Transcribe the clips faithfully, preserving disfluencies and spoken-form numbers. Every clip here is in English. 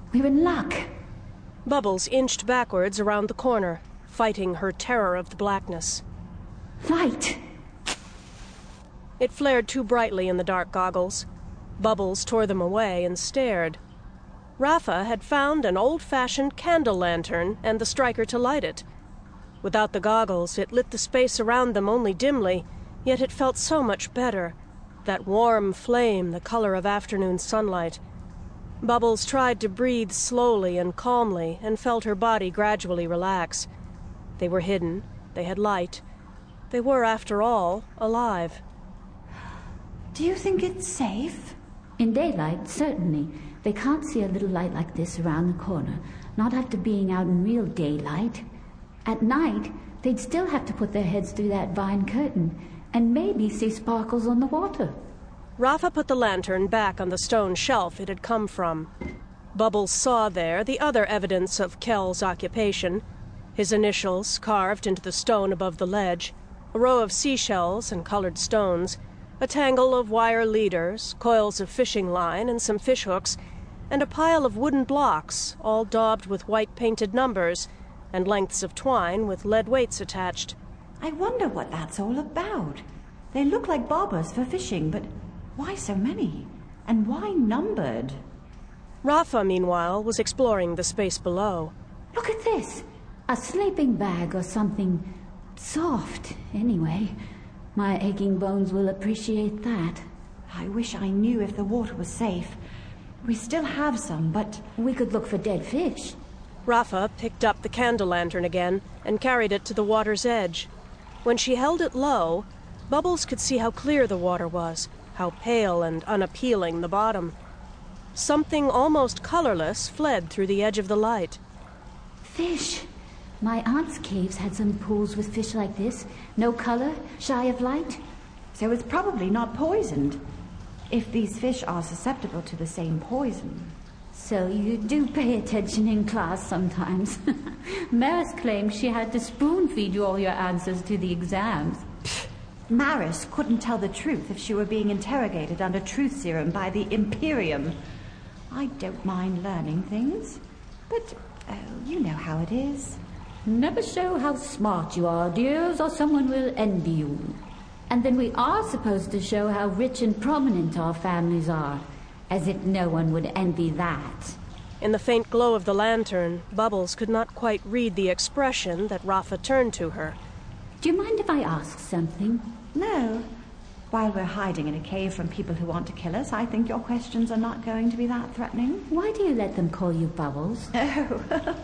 We're in luck. Bubbles inched backwards around the corner, fighting her terror of the blackness. Light! It flared too brightly in the dark goggles. Bubbles tore them away and stared. Rafa had found an old-fashioned candle lantern and the striker to light it. Without the goggles, it lit the space around them only dimly, yet it felt so much better. That warm flame, the color of afternoon sunlight. Bubbles tried to breathe slowly and calmly and felt her body gradually relax. They were hidden. They had light. They were, after all, alive. Do you think it's safe? In daylight, certainly. They can't see a little light like this around the corner, not after being out in real daylight. At night, they'd still have to put their heads through that vine curtain, and maybe see sparkles on the water. Rafa put the lantern back on the stone shelf it had come from. Bubbles saw there the other evidence of Kell's occupation, his initials carved into the stone above the ledge, a row of seashells and colored stones, a tangle of wire leaders, coils of fishing line and some fishhooks, and a pile of wooden blocks, all daubed with white painted numbers, and lengths of twine with lead weights attached. I wonder what that's all about. They look like bobbers for fishing, but why so many? And why numbered? Rafa, meanwhile, was exploring the space below. Look at this! A sleeping bag or something soft, anyway. My aching bones will appreciate that. I wish I knew if the water was safe. We still have some, but... We could look for dead fish. Rafa picked up the candle lantern again and carried it to the water's edge. When she held it low, Bubbles could see how clear the water was, how pale and unappealing the bottom. Something almost colorless fled through the edge of the light. Fish! My aunt's caves had some pools with fish like this. No color, shy of light. So it's probably not poisoned. If these fish are susceptible to the same poison. So you do pay attention in class sometimes. Maris claimed she had to spoon-feed you all your answers to the exams. Maris couldn't tell the truth if she were being interrogated under truth serum by the Imperium. I don't mind learning things, but, oh, you know how it is. Never show how smart you are, dears, or someone will envy you. And then we are supposed to show how rich and prominent our families are, as if no one would envy that. In the faint glow of the lantern, Bubbles could not quite read the expression that Rafa turned to her. Do you mind if I ask something? No. While we're hiding in a cave from people who want to kill us, I think your questions are not going to be that threatening. Why do you let them call you Bubbles? Oh,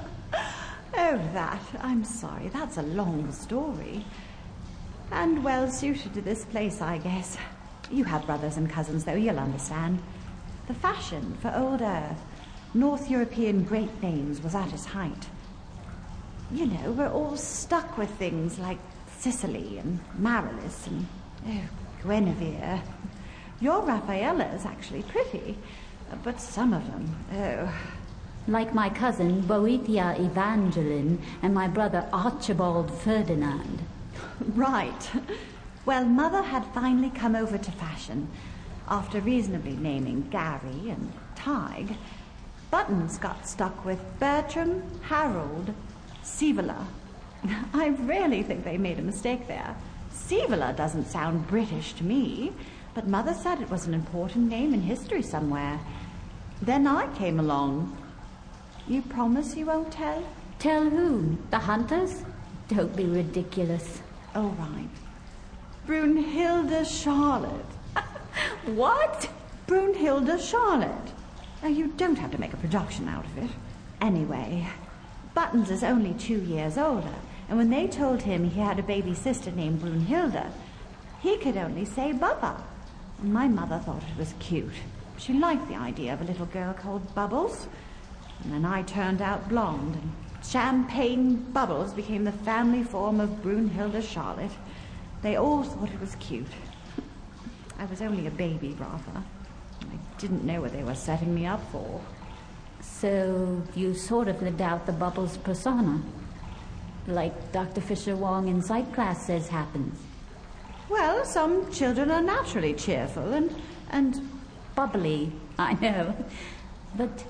oh, that. I'm sorry. That's a long story. And well suited to this place, I guess. You have brothers and cousins, though, you'll understand. The fashion for old Earth, North European great names, was at its height. You know, we're all stuck with things like Sicily and Marilis and, oh, Guinevere. Your Raffaella's actually pretty, but some of them, oh... Like my cousin Boethia Evangeline and my brother Archibald Ferdinand. Right. Well, Mother had finally come over to fashion. After reasonably naming Gary and Tig, Buttons got stuck with Bertram, Harold, Sieveler. I really think they made a mistake there. Sieveler doesn't sound British to me, but Mother said it was an important name in history somewhere. Then I came along. You promise you won't tell? Tell who? The hunters? Don't be ridiculous. All right. Brunhilde Charlotte. What? Brunhilde Charlotte. Oh, you don't have to make a production out of it. Anyway, Buttons is only two years older, and when they told him he had a baby sister named Brunhilde, he could only say Bubba. And my mother thought it was cute. She liked the idea of a little girl called Bubbles. And then I turned out blonde, and Champagne Bubbles became the family form of Brunhilde Charlotte. They all thought it was cute. I was only a baby, Rafa. I didn't know what they were setting me up for. So you sort of lived out the Bubbles persona, like Doctor Fisher Wong in psych class says happens. Well, some children are naturally cheerful and... and... bubbly, I know. But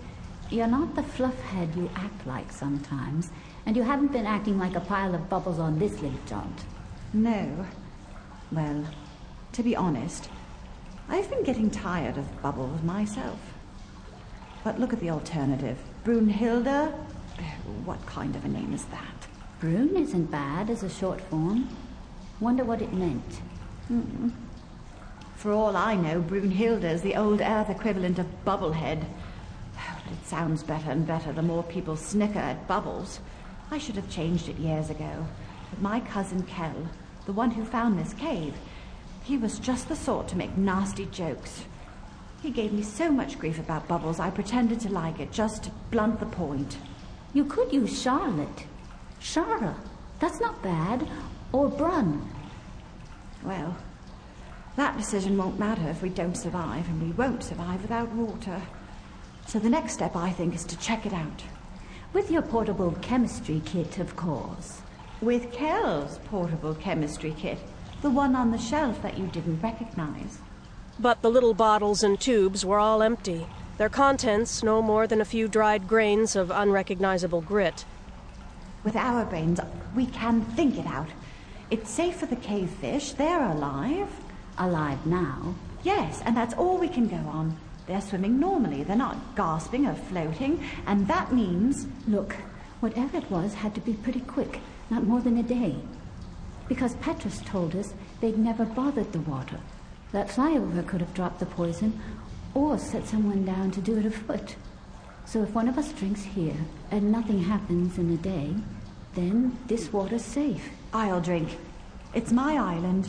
You're not the fluffhead you act like sometimes, and you haven't been acting like a pile of bubbles on this late jaunt. No. Well, to be honest, I've been getting tired of bubbles myself. But look at the alternative. Brunhilde? What kind of a name is that? Brune isn't bad as a short form. Wonder what it meant. Mm. For all I know, Brunhilde is the old Earth equivalent of Bubblehead. But it sounds better and better the more people snicker at bubbles. I should have changed it years ago. But my cousin Kell, the one who found this cave, he was just the sort to make nasty jokes. He gave me so much grief about bubbles, I pretended to like it, just to blunt the point. You could use Charlotte. Shara. That's not bad. Or Brun. Well, that decision won't matter if we don't survive, and we won't survive without water. So the next step, I think, is to check it out. With your portable chemistry kit, of course. With Kell's portable chemistry kit. The one on the shelf that you didn't recognize. But the little bottles and tubes were all empty. Their contents no more than a few dried grains of unrecognizable grit. With our brains, we can think it out. It's safe for the cave fish. They're alive. Alive now? Yes, and that's all we can go on. They're swimming normally. They're not gasping or floating, and that means... Look, whatever it was had to be pretty quick, not more than a day. Because Petrus told us they'd never bothered the water. That flyover could have dropped the poison, or set someone down to do it afoot. So if one of us drinks here, and nothing happens in a day, then this water's safe. I'll drink. It's my island.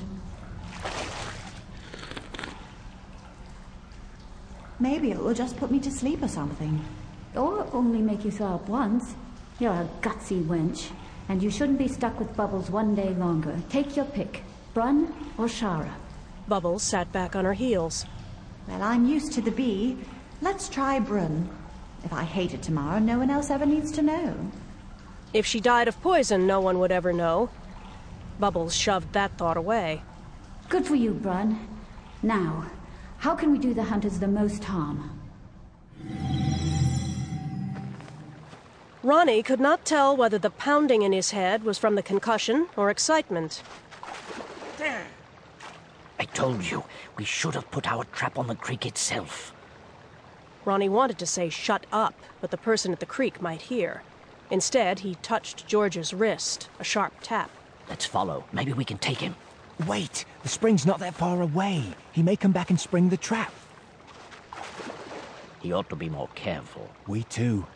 Maybe it will just put me to sleep or something. Or only make you throw up once. You're a gutsy wench, and you shouldn't be stuck with Bubbles one day longer. Take your pick, Brun or Shara. Bubbles sat back on her heels. Well, I'm used to the bee. Let's try Brun. If I hate it tomorrow, no one else ever needs to know. If she died of poison, no one would ever know. Bubbles shoved that thought away. Good for you, Brun. Now, how can we do the hunters the most harm? Ronnie could not tell whether the pounding in his head was from the concussion or excitement. There! I told you, we should have put our trap on the creek itself. Ronnie wanted to say shut up, but the person at the creek might hear. Instead, he touched George's wrist, a sharp tap. Let's follow. Maybe we can take him. Wait! The spring's not that far away. He may come back and spring the trap. He ought to be more careful. We too.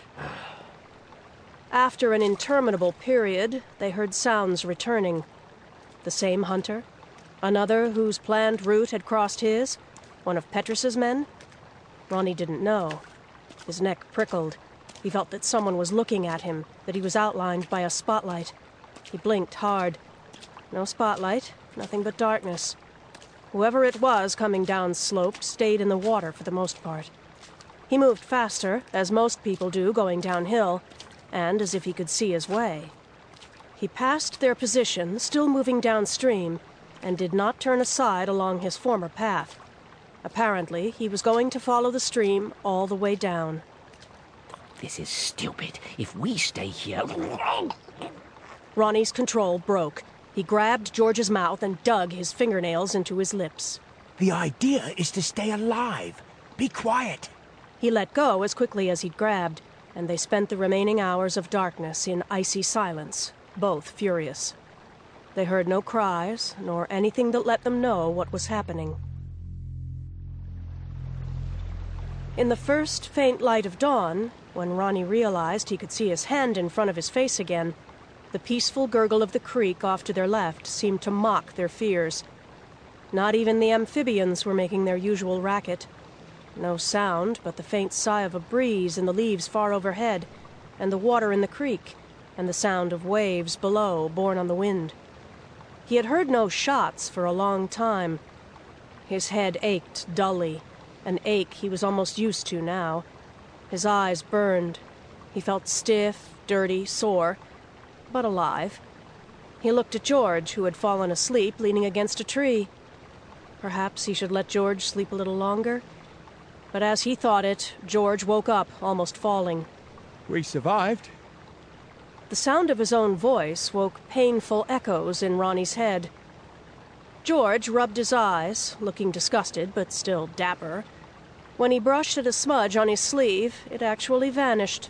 After an interminable period, they heard sounds returning. The same hunter? Another whose planned route had crossed his? One of Petrus's men? Ronnie didn't know. His neck prickled. He felt that someone was looking at him, that he was outlined by a spotlight. He blinked hard. No spotlight, nothing but darkness. Whoever it was coming down slope stayed in the water for the most part. He moved faster, as most people do going downhill, and as if he could see his way. He passed their position, still moving downstream, and did not turn aside along his former path. Apparently, he was going to follow the stream all the way down. This is stupid. If we stay here... Ronnie's control broke. He grabbed George's mouth and dug his fingernails into his lips. The idea is to stay alive. Be quiet. He let go as quickly as he'd grabbed, and they spent the remaining hours of darkness in icy silence, both furious. They heard no cries, nor anything that let them know what was happening. In the first faint light of dawn, when Ronnie realized he could see his hand in front of his face again, the peaceful gurgle of the creek off to their left seemed to mock their fears. Not even the amphibians were making their usual racket. No sound but the faint sigh of a breeze in the leaves far overhead, and the water in the creek, and the sound of waves below borne on the wind. He had heard no shots for a long time. His head ached dully, an ache he was almost used to now. His eyes burned. He felt stiff, dirty, sore, but alive. He looked at George, who had fallen asleep leaning against a tree. Perhaps he should let George sleep a little longer. But as he thought it, George woke up, almost falling. We survived. The sound of his own voice woke painful echoes in Ronnie's head. George rubbed his eyes, looking disgusted but still dapper. When he brushed at a smudge on his sleeve, it actually vanished.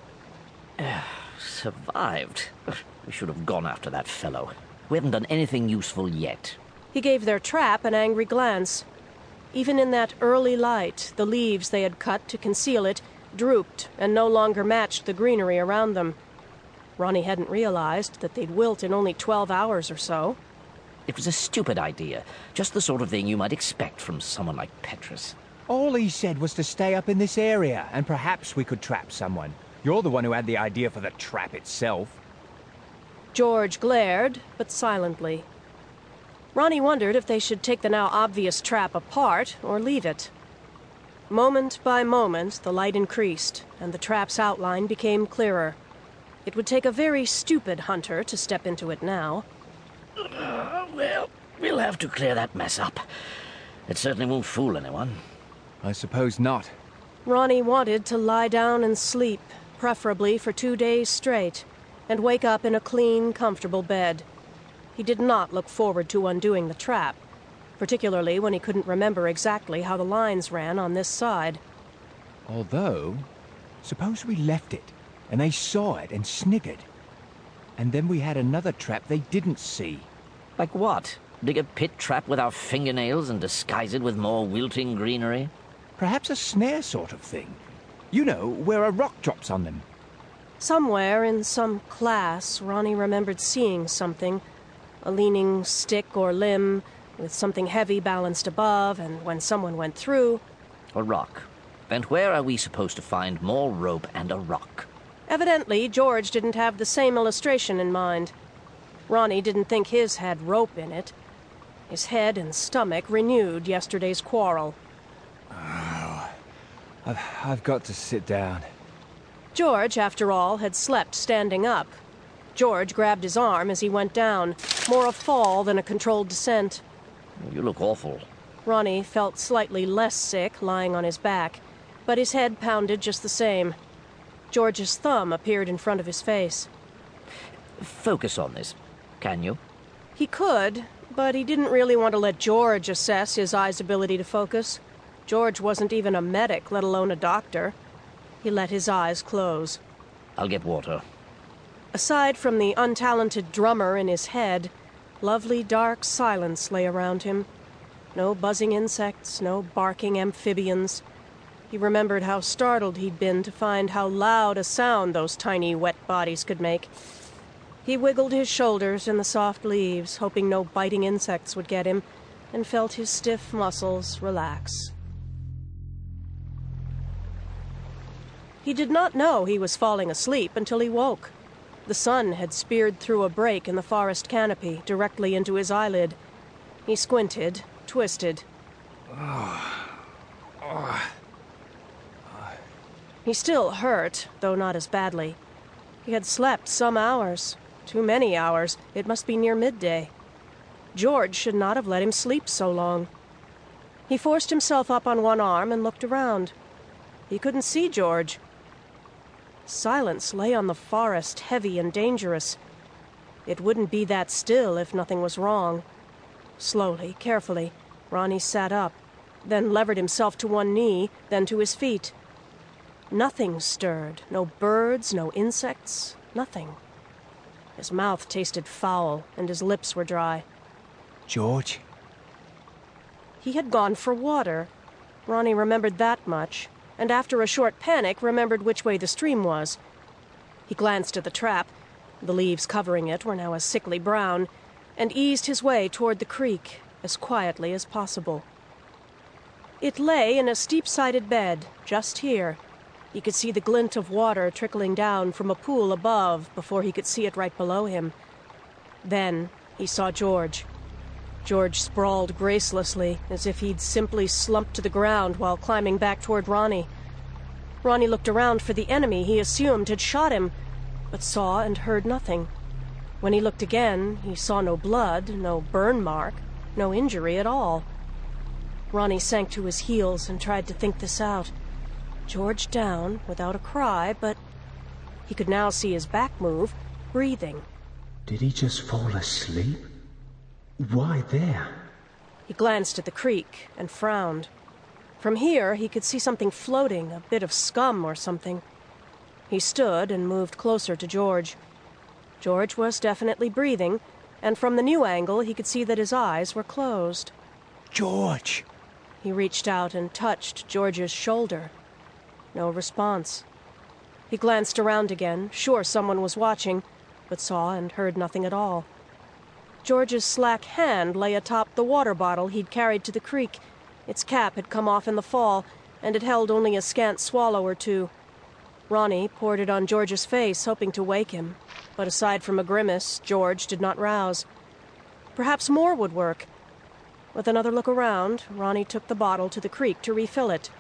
Survived? We should have gone after that fellow. We haven't done anything useful yet. He gave their trap an angry glance. Even in that early light, the leaves they had cut to conceal it drooped and no longer matched the greenery around them. Ronnie hadn't realized that they'd wilt in only twelve hours or so. It was a stupid idea. Just the sort of thing you might expect from someone like Petrus. All he said was to stay up in this area, and perhaps we could trap someone. You're the one who had the idea for the trap itself. George glared, but silently. Ronnie wondered if they should take the now obvious trap apart or leave it. Moment by moment, the light increased, and the trap's outline became clearer. It would take a very stupid hunter to step into it now. Uh, well, we'll have to clear that mess up. It certainly won't fool anyone. I suppose not. Ronnie wanted to lie down and sleep, preferably for two days straight, and wake up in a clean, comfortable bed. He did not look forward to undoing the trap, particularly when he couldn't remember exactly how the lines ran on this side. Although, suppose we left it, and they saw it and sniggered. And then we had another trap they didn't see. Like what? Dig a pit trap with our fingernails and disguise it with more wilting greenery? Perhaps a snare sort of thing. You know, where a rock drops on them. Somewhere in some class, Ronnie remembered seeing something. A leaning stick or limb, with something heavy balanced above, and when someone went through... A rock. And where are we supposed to find more rope and a rock? Evidently, George didn't have the same illustration in mind. Ronnie didn't think his had rope in it. His head and stomach renewed yesterday's quarrel. Oh, I've, I've got to sit down. George, after all, had slept standing up. George grabbed his arm as he went down, more a fall than a controlled descent. You look awful. Ronnie felt slightly less sick lying on his back, but his head pounded just the same. George's thumb appeared in front of his face. Focus on this, can you? He could, but he didn't really want to let George assess his eye's ability to focus. George wasn't even a medic, let alone a doctor. He let his eyes close. I'll get water. Aside from the untalented drummer in his head, lovely dark silence lay around him. No buzzing insects, no barking amphibians. He remembered how startled he'd been to find how loud a sound those tiny wet bodies could make. He wiggled his shoulders in the soft leaves, hoping no biting insects would get him, and felt his stiff muscles relax. He did not know he was falling asleep until he woke. The sun had speared through a break in the forest canopy, directly into his eyelid. He squinted, twisted. Oh. Oh. He still hurt, though not as badly. He had slept some hours. Too many hours. It must be near midday. George should not have let him sleep so long. He forced himself up on one arm and looked around. He couldn't see George. Silence lay on the forest, heavy and dangerous. It wouldn't be that still if nothing was wrong. Slowly, carefully, Ronnie sat up, then levered himself to one knee, then to his feet. Nothing stirred. No birds, no insects, nothing. His mouth tasted foul, and his lips were dry. George? He had gone for water. Ronnie remembered that much, and after a short panic remembered which way the stream was. He glanced at the trap. The leaves covering it were now a sickly brown, and eased his way toward the creek, as quietly as possible. It lay in a steep-sided bed, just here. He could see the glint of water trickling down from a pool above before he could see it right below him. Then he saw George. George sprawled gracelessly, as if he'd simply slumped to the ground while climbing back toward Ronnie. Ronnie looked around for the enemy he assumed had shot him, but saw and heard nothing. When he looked again, he saw no blood, no burn mark, no injury at all. Ronnie sank to his heels and tried to think this out. George down, without a cry, but he could now see his back move, breathing. Did he just fall asleep? Why there? He glanced at the creek and frowned. From here, he could see something floating, a bit of scum or something. He stood and moved closer to George. George was definitely breathing, and from the new angle, he could see that his eyes were closed. George! He reached out and touched George's shoulder. No response. He glanced around again, sure someone was watching, but saw and heard nothing at all. George's slack hand lay atop the water bottle he'd carried to the creek. Its cap had come off in the fall, and it held only a scant swallow or two. Ronnie poured it on George's face, hoping to wake him. But aside from a grimace, George did not rouse. Perhaps more would work. With another look around, Ronnie took the bottle to the creek to refill it.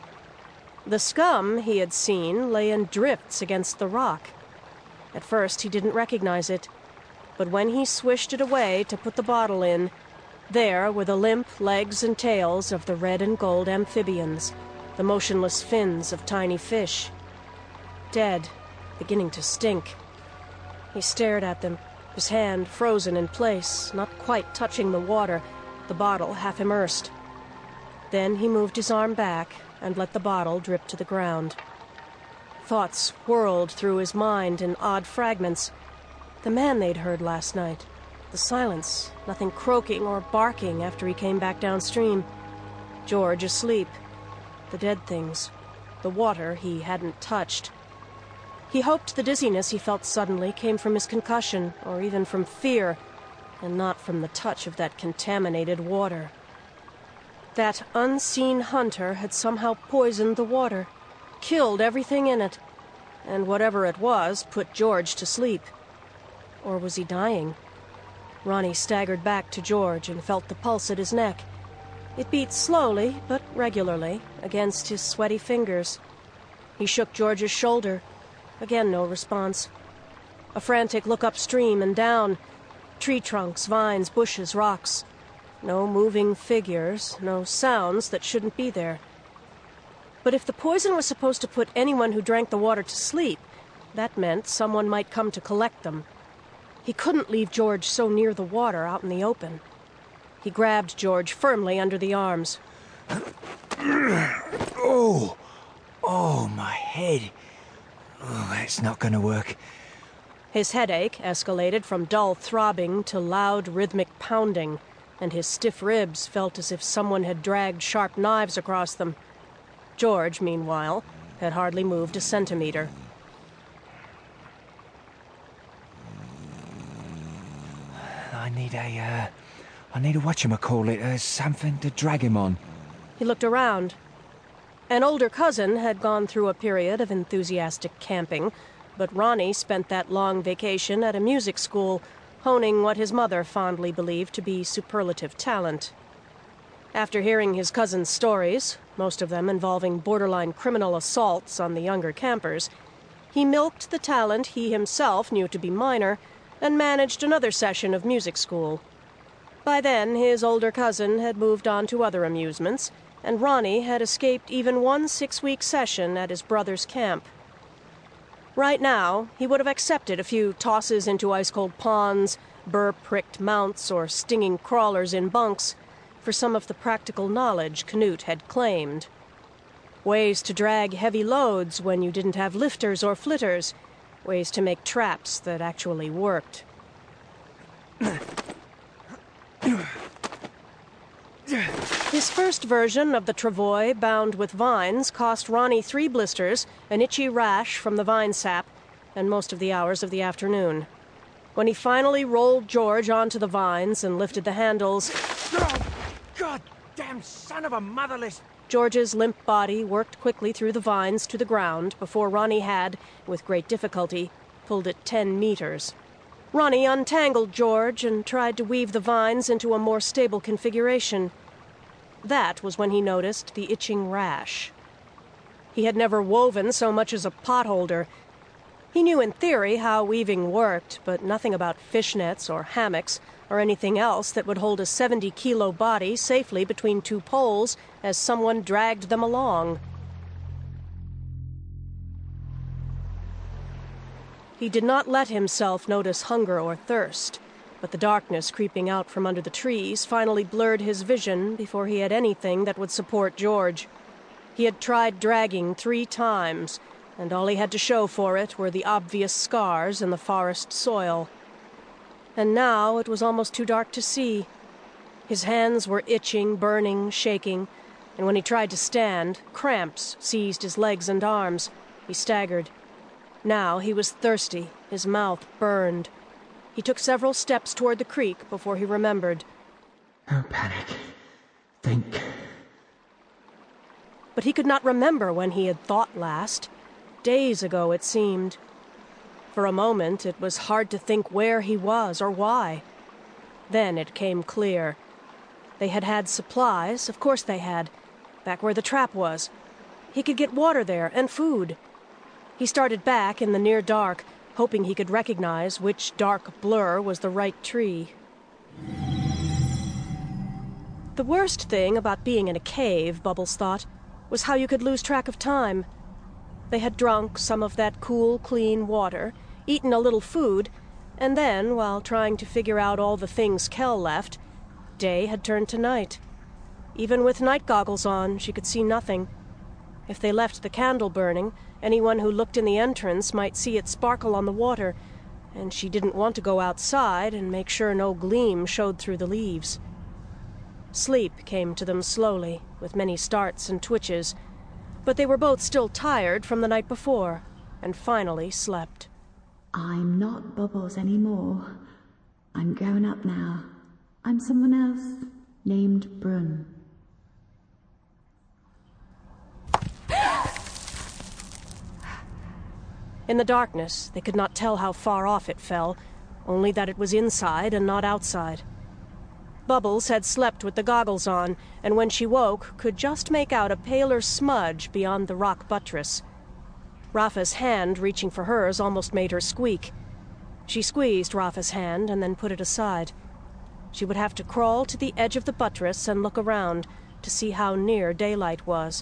The scum he had seen lay in drifts against the rock. At first, he didn't recognize it. But when he swished it away to put the bottle in, there were the limp legs and tails of the red and gold amphibians, the motionless fins of tiny fish. Dead, beginning to stink. He stared at them, his hand frozen in place, not quite touching the water, the bottle half immersed. Then he moved his arm back and let the bottle drip to the ground. Thoughts whirled through his mind in odd fragments. The man they'd heard last night. The silence, nothing croaking or barking after he came back downstream. George asleep. The dead things. The water he hadn't touched. He hoped the dizziness he felt suddenly came from his concussion, or even from fear, and not from the touch of that contaminated water. That unseen hunter had somehow poisoned the water, killed everything in it, and whatever it was put George to sleep. Or was he dying? Ronnie staggered back to George and felt the pulse at his neck. It beat slowly, but regularly, against his sweaty fingers. He shook George's shoulder. Again, no response. A frantic look upstream and down. Tree trunks, vines, bushes, rocks. No moving figures, no sounds that shouldn't be there. But if the poison was supposed to put anyone who drank the water to sleep, that meant someone might come to collect them. He couldn't leave George so near the water out in the open. He grabbed George firmly under the arms. Oh! Oh, my head. Oh, that's not gonna work. His headache escalated from dull throbbing to loud rhythmic pounding, and his stiff ribs felt as if someone had dragged sharp knives across them. George, meanwhile, had hardly moved a centimeter. I need a, uh... I need a whatchamacallit, uh, something to drag him on. He looked around. An older cousin had gone through a period of enthusiastic camping, but Ronnie spent that long vacation at a music school, honing what his mother fondly believed to be superlative talent. After hearing his cousin's stories, most of them involving borderline criminal assaults on the younger campers, he milked the talent he himself knew to be minor and managed another session of music school. By then, his older cousin had moved on to other amusements, and Ronnie had escaped even one six-week session at his brother's camp. Right now, he would have accepted a few tosses into ice-cold ponds, burr-pricked mounts, or stinging crawlers in bunks for some of the practical knowledge Canute had claimed. Ways to drag heavy loads when you didn't have lifters or flitters. Ways to make traps that actually worked. His first version of the travois bound with vines cost Ronnie three blisters, an itchy rash from the vine sap, and most of the hours of the afternoon. When he finally rolled George onto the vines and lifted the handles... Oh, goddamn son of a motherless... George's limp body worked quickly through the vines to the ground before Ronnie had, with great difficulty, pulled it ten meters. Ronnie untangled George and tried to weave the vines into a more stable configuration. That was when he noticed the itching rash. He had never woven so much as a potholder. He knew in theory how weaving worked, but nothing about fishnets or hammocks, or anything else that would hold a seventy-kilo body safely between two poles as someone dragged them along. He did not let himself notice hunger or thirst, but the darkness creeping out from under the trees finally blurred his vision before he had anything that would support George. He had tried dragging three times, and all he had to show for it were the obvious scars in the forest soil. And now it was almost too dark to see. His hands were itching, burning, shaking, and when he tried to stand, cramps seized his legs and arms. He staggered. Now he was thirsty, his mouth burned. He took several steps toward the creek before he remembered. Don't panic. Think. But he could not remember when he had thought last. Days ago, it seemed. For a moment, it was hard to think where he was or why. Then it came clear. They had had supplies, of course they had, back where the trap was. He could get water there and food. He started back in the near dark, hoping he could recognize which dark blur was the right tree. The worst thing about being in a cave, Bubbles thought, was how you could lose track of time. They had drunk some of that cool, clean water, eaten a little food, and then, while trying to figure out all the things Kel left, day had turned to night. Even with night goggles on, she could see nothing. If they left the candle burning, anyone who looked in the entrance might see it sparkle on the water, and she didn't want to go outside and make sure no gleam showed through the leaves. Sleep came to them slowly, with many starts and twitches, but they were both still tired from the night before, and finally slept. I'm not Bubbles anymore. I'm grown up now. I'm someone else, named Brun. In the darkness, they could not tell how far off it fell, only that it was inside and not outside. Bubbles had slept with the goggles on, and when she woke, could just make out a paler smudge beyond the rock buttress. Rafa's hand reaching for hers almost made her squeak. She squeezed Rafa's hand and then put it aside. She would have to crawl to the edge of the buttress and look around to see how near daylight was.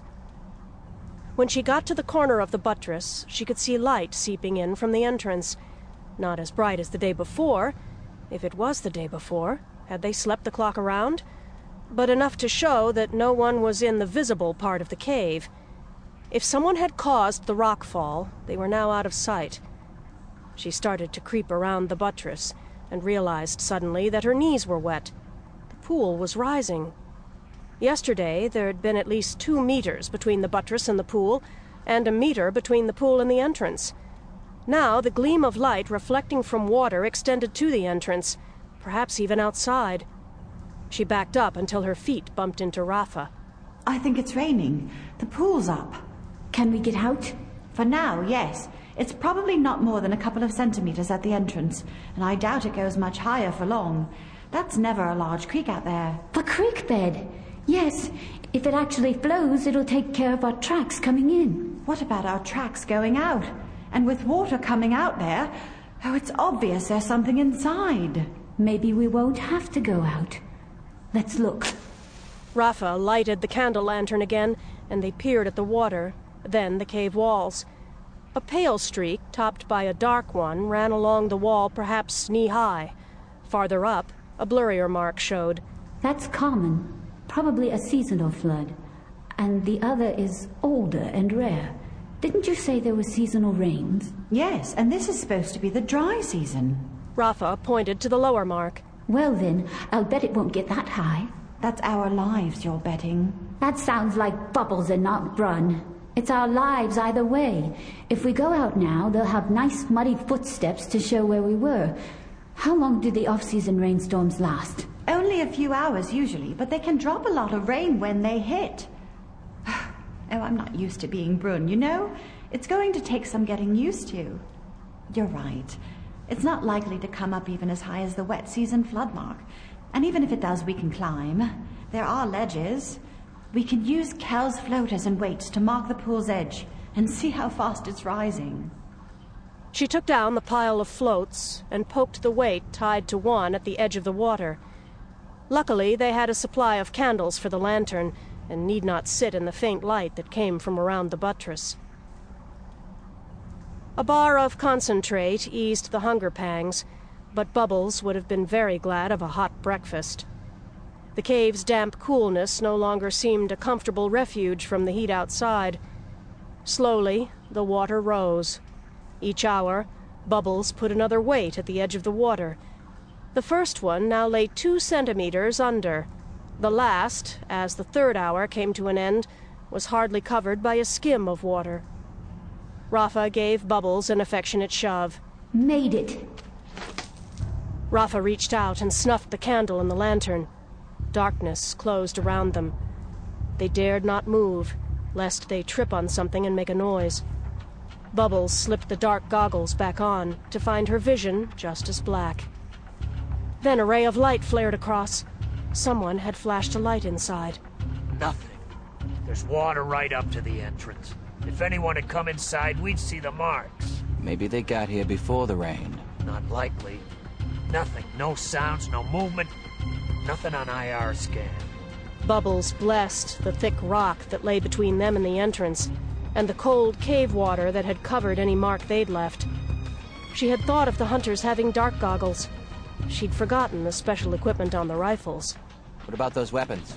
When she got to the corner of the buttress, she could see light seeping in from the entrance. Not as bright as the day before, if it was the day before. Had they slept the clock around? But enough to show that no one was in the visible part of the cave. If someone had caused the rock fall, they were now out of sight. She started to creep around the buttress, and realized suddenly that her knees were wet. The pool was rising. Yesterday, there had been at least two meters between the buttress and the pool, and a meter between the pool and the entrance. Now, the gleam of light reflecting from water extended to the entrance, perhaps even outside. She backed up until her feet bumped into Rafa. I think it's raining. The pool's up. Can we get out? For now, yes. It's probably not more than a couple of centimeters at the entrance, and I doubt it goes much higher for long. That's never a large creek out there. The creek bed? Yes. If it actually flows, it'll take care of our tracks coming in. What about our tracks going out? And with water coming out there, oh, it's obvious there's something inside. Maybe we won't have to go out. Let's look. Rafa lighted the candle lantern again, and they peered at the water, then the cave walls. A pale streak, topped by a dark one, ran along the wall perhaps knee-high. Farther up, a blurrier mark showed. That's common. Probably a seasonal flood. And the other is older and rare. Didn't you say there were seasonal rains? Yes, and this is supposed to be the dry season. Rafa pointed to the lower mark. Well then, I'll bet it won't get that high. That's our lives you're betting. That sounds like Bubbles and not Brun. It's our lives either way. If we go out now, they'll have nice muddy footsteps to show where we were. How long do the off-season rainstorms last? Only a few hours usually, but they can drop a lot of rain when they hit. Oh, I'm not used to being Brun, you know? It's going to take some getting used to. You're right. It's not likely to come up even as high as the wet season flood mark. And even if it does, we can climb. There are ledges. We can use Kel's floaters and weights to mark the pool's edge and see how fast it's rising. She took down the pile of floats and poked the weight tied to one at the edge of the water. Luckily, they had a supply of candles for the lantern and need not sit in the faint light that came from around the buttress. A bar of concentrate eased the hunger pangs, but Bubbles would have been very glad of a hot breakfast. The cave's damp coolness no longer seemed a comfortable refuge from the heat outside. Slowly, the water rose. Each hour, Bubbles put another weight at the edge of the water. The first one now lay two centimeters under. The last, as the third hour came to an end, was hardly covered by a skim of water. Rafa gave Bubbles an affectionate shove. Made it. Rafa reached out and snuffed the candle in the lantern. Darkness closed around them. They dared not move, lest they trip on something and make a noise. Bubbles slipped the dark goggles back on to find her vision just as black. Then a ray of light flared across. Someone had flashed a light inside. Nothing. There's water right up to the entrance. If anyone had come inside, we'd see the marks. Maybe they got here before the rain. Not likely. Nothing. No sounds, no movement. Nothing on I R scan. Bubbles blessed the thick rock that lay between them and the entrance, and the cold cave water that had covered any mark they'd left. She had thought of the hunters having dark goggles. She'd forgotten the special equipment on the rifles. What about those weapons?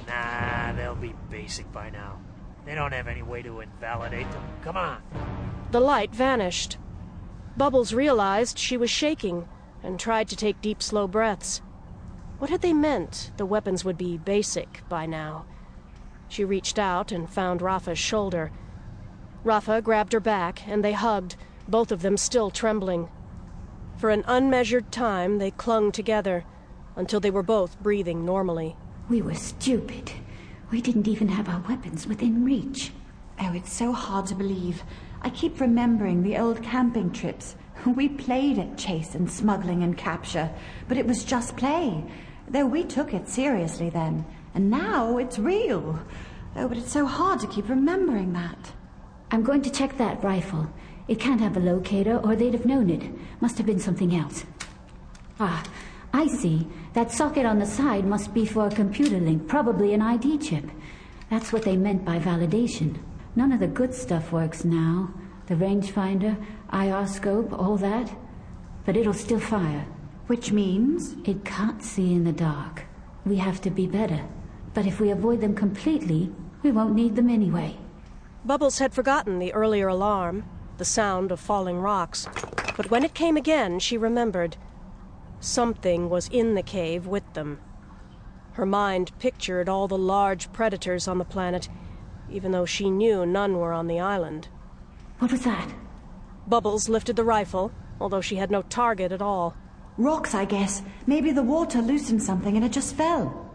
Nah, they'll be basic by now. They don't have any way to invalidate them. Come on. The light vanished. Bubbles realized she was shaking and tried to take deep, slow breaths. What had they meant the weapons would be basic by now? She reached out and found Rafa's shoulder. Rafa grabbed her back, and they hugged, both of them still trembling. For an unmeasured time, they clung together, until they were both breathing normally. We were stupid. We didn't even have our weapons within reach. Oh, it's so hard to believe. I keep remembering the old camping trips. We played at chase and smuggling and capture, but it was just play. Though we took it seriously then, and now it's real. Oh, but it's so hard to keep remembering that. I'm going to check that rifle. It can't have a locator, or they'd have known it. Must have been something else. Ah, I see. That socket on the side must be for a computer link, probably an I D chip. That's what they meant by validation. None of the good stuff works now. The rangefinder, I R scope, all that. But it'll still fire. Which means? It can't see in the dark. We have to be better. But if we avoid them completely, we won't need them anyway. Bubbles had forgotten the earlier alarm, the sound of falling rocks. But when it came again, she remembered. Something was in the cave with them. Her mind pictured all the large predators on the planet, even though she knew none were on the island. What was that? Bubbles lifted the rifle, although she had no target at all. Rocks, I guess. Maybe the water loosened something and it just fell.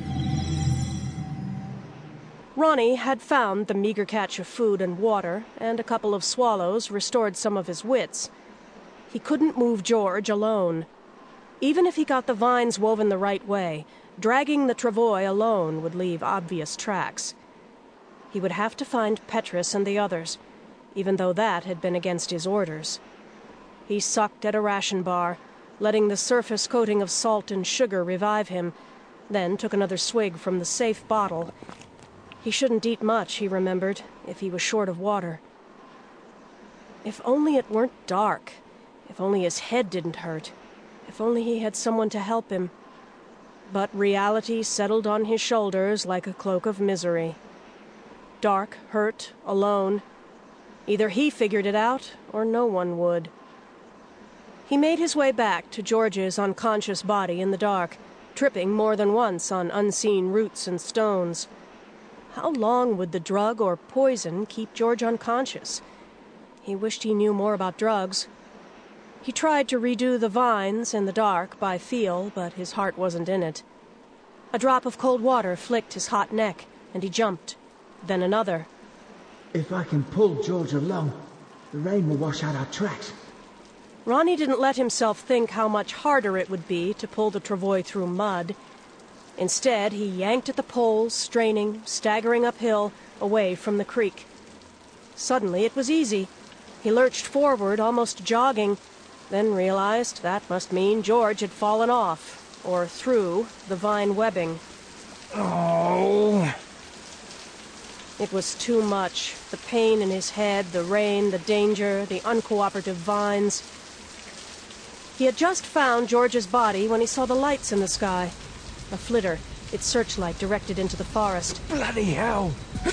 Ronnie had found the meager catch of food and water, and a couple of swallows restored some of his wits. He couldn't move George alone. Even if he got the vines woven the right way, dragging the travois alone would leave obvious tracks. He would have to find Petrus and the others, even though that had been against his orders. He sucked at a ration bar, letting the surface coating of salt and sugar revive him, then took another swig from the safe bottle. He shouldn't eat much, he remembered, if he was short of water. If only it weren't dark. If only his head didn't hurt. If only he had someone to help him. But reality settled on his shoulders like a cloak of misery. Dark, hurt, alone. Either he figured it out, or no one would. He made his way back to George's unconscious body in the dark, tripping more than once on unseen roots and stones. How long would the drug or poison keep George unconscious? He wished he knew more about drugs. He tried to redo the vines in the dark by feel, but his heart wasn't in it. A drop of cold water flicked his hot neck, and he jumped. Then another. If I can pull George along, the rain will wash out our tracks. Ronnie didn't let himself think how much harder it would be to pull the travois through mud. Instead, he yanked at the poles, straining, staggering uphill, away from the creek. Suddenly, it was easy. He lurched forward, almost jogging, then realized that must mean George had fallen off, or through, the vine webbing. Oh. It was too much. The pain in his head, the rain, the danger, the uncooperative vines. He had just found George's body when he saw the lights in the sky. A flitter, its searchlight directed into the forest. Bloody hell!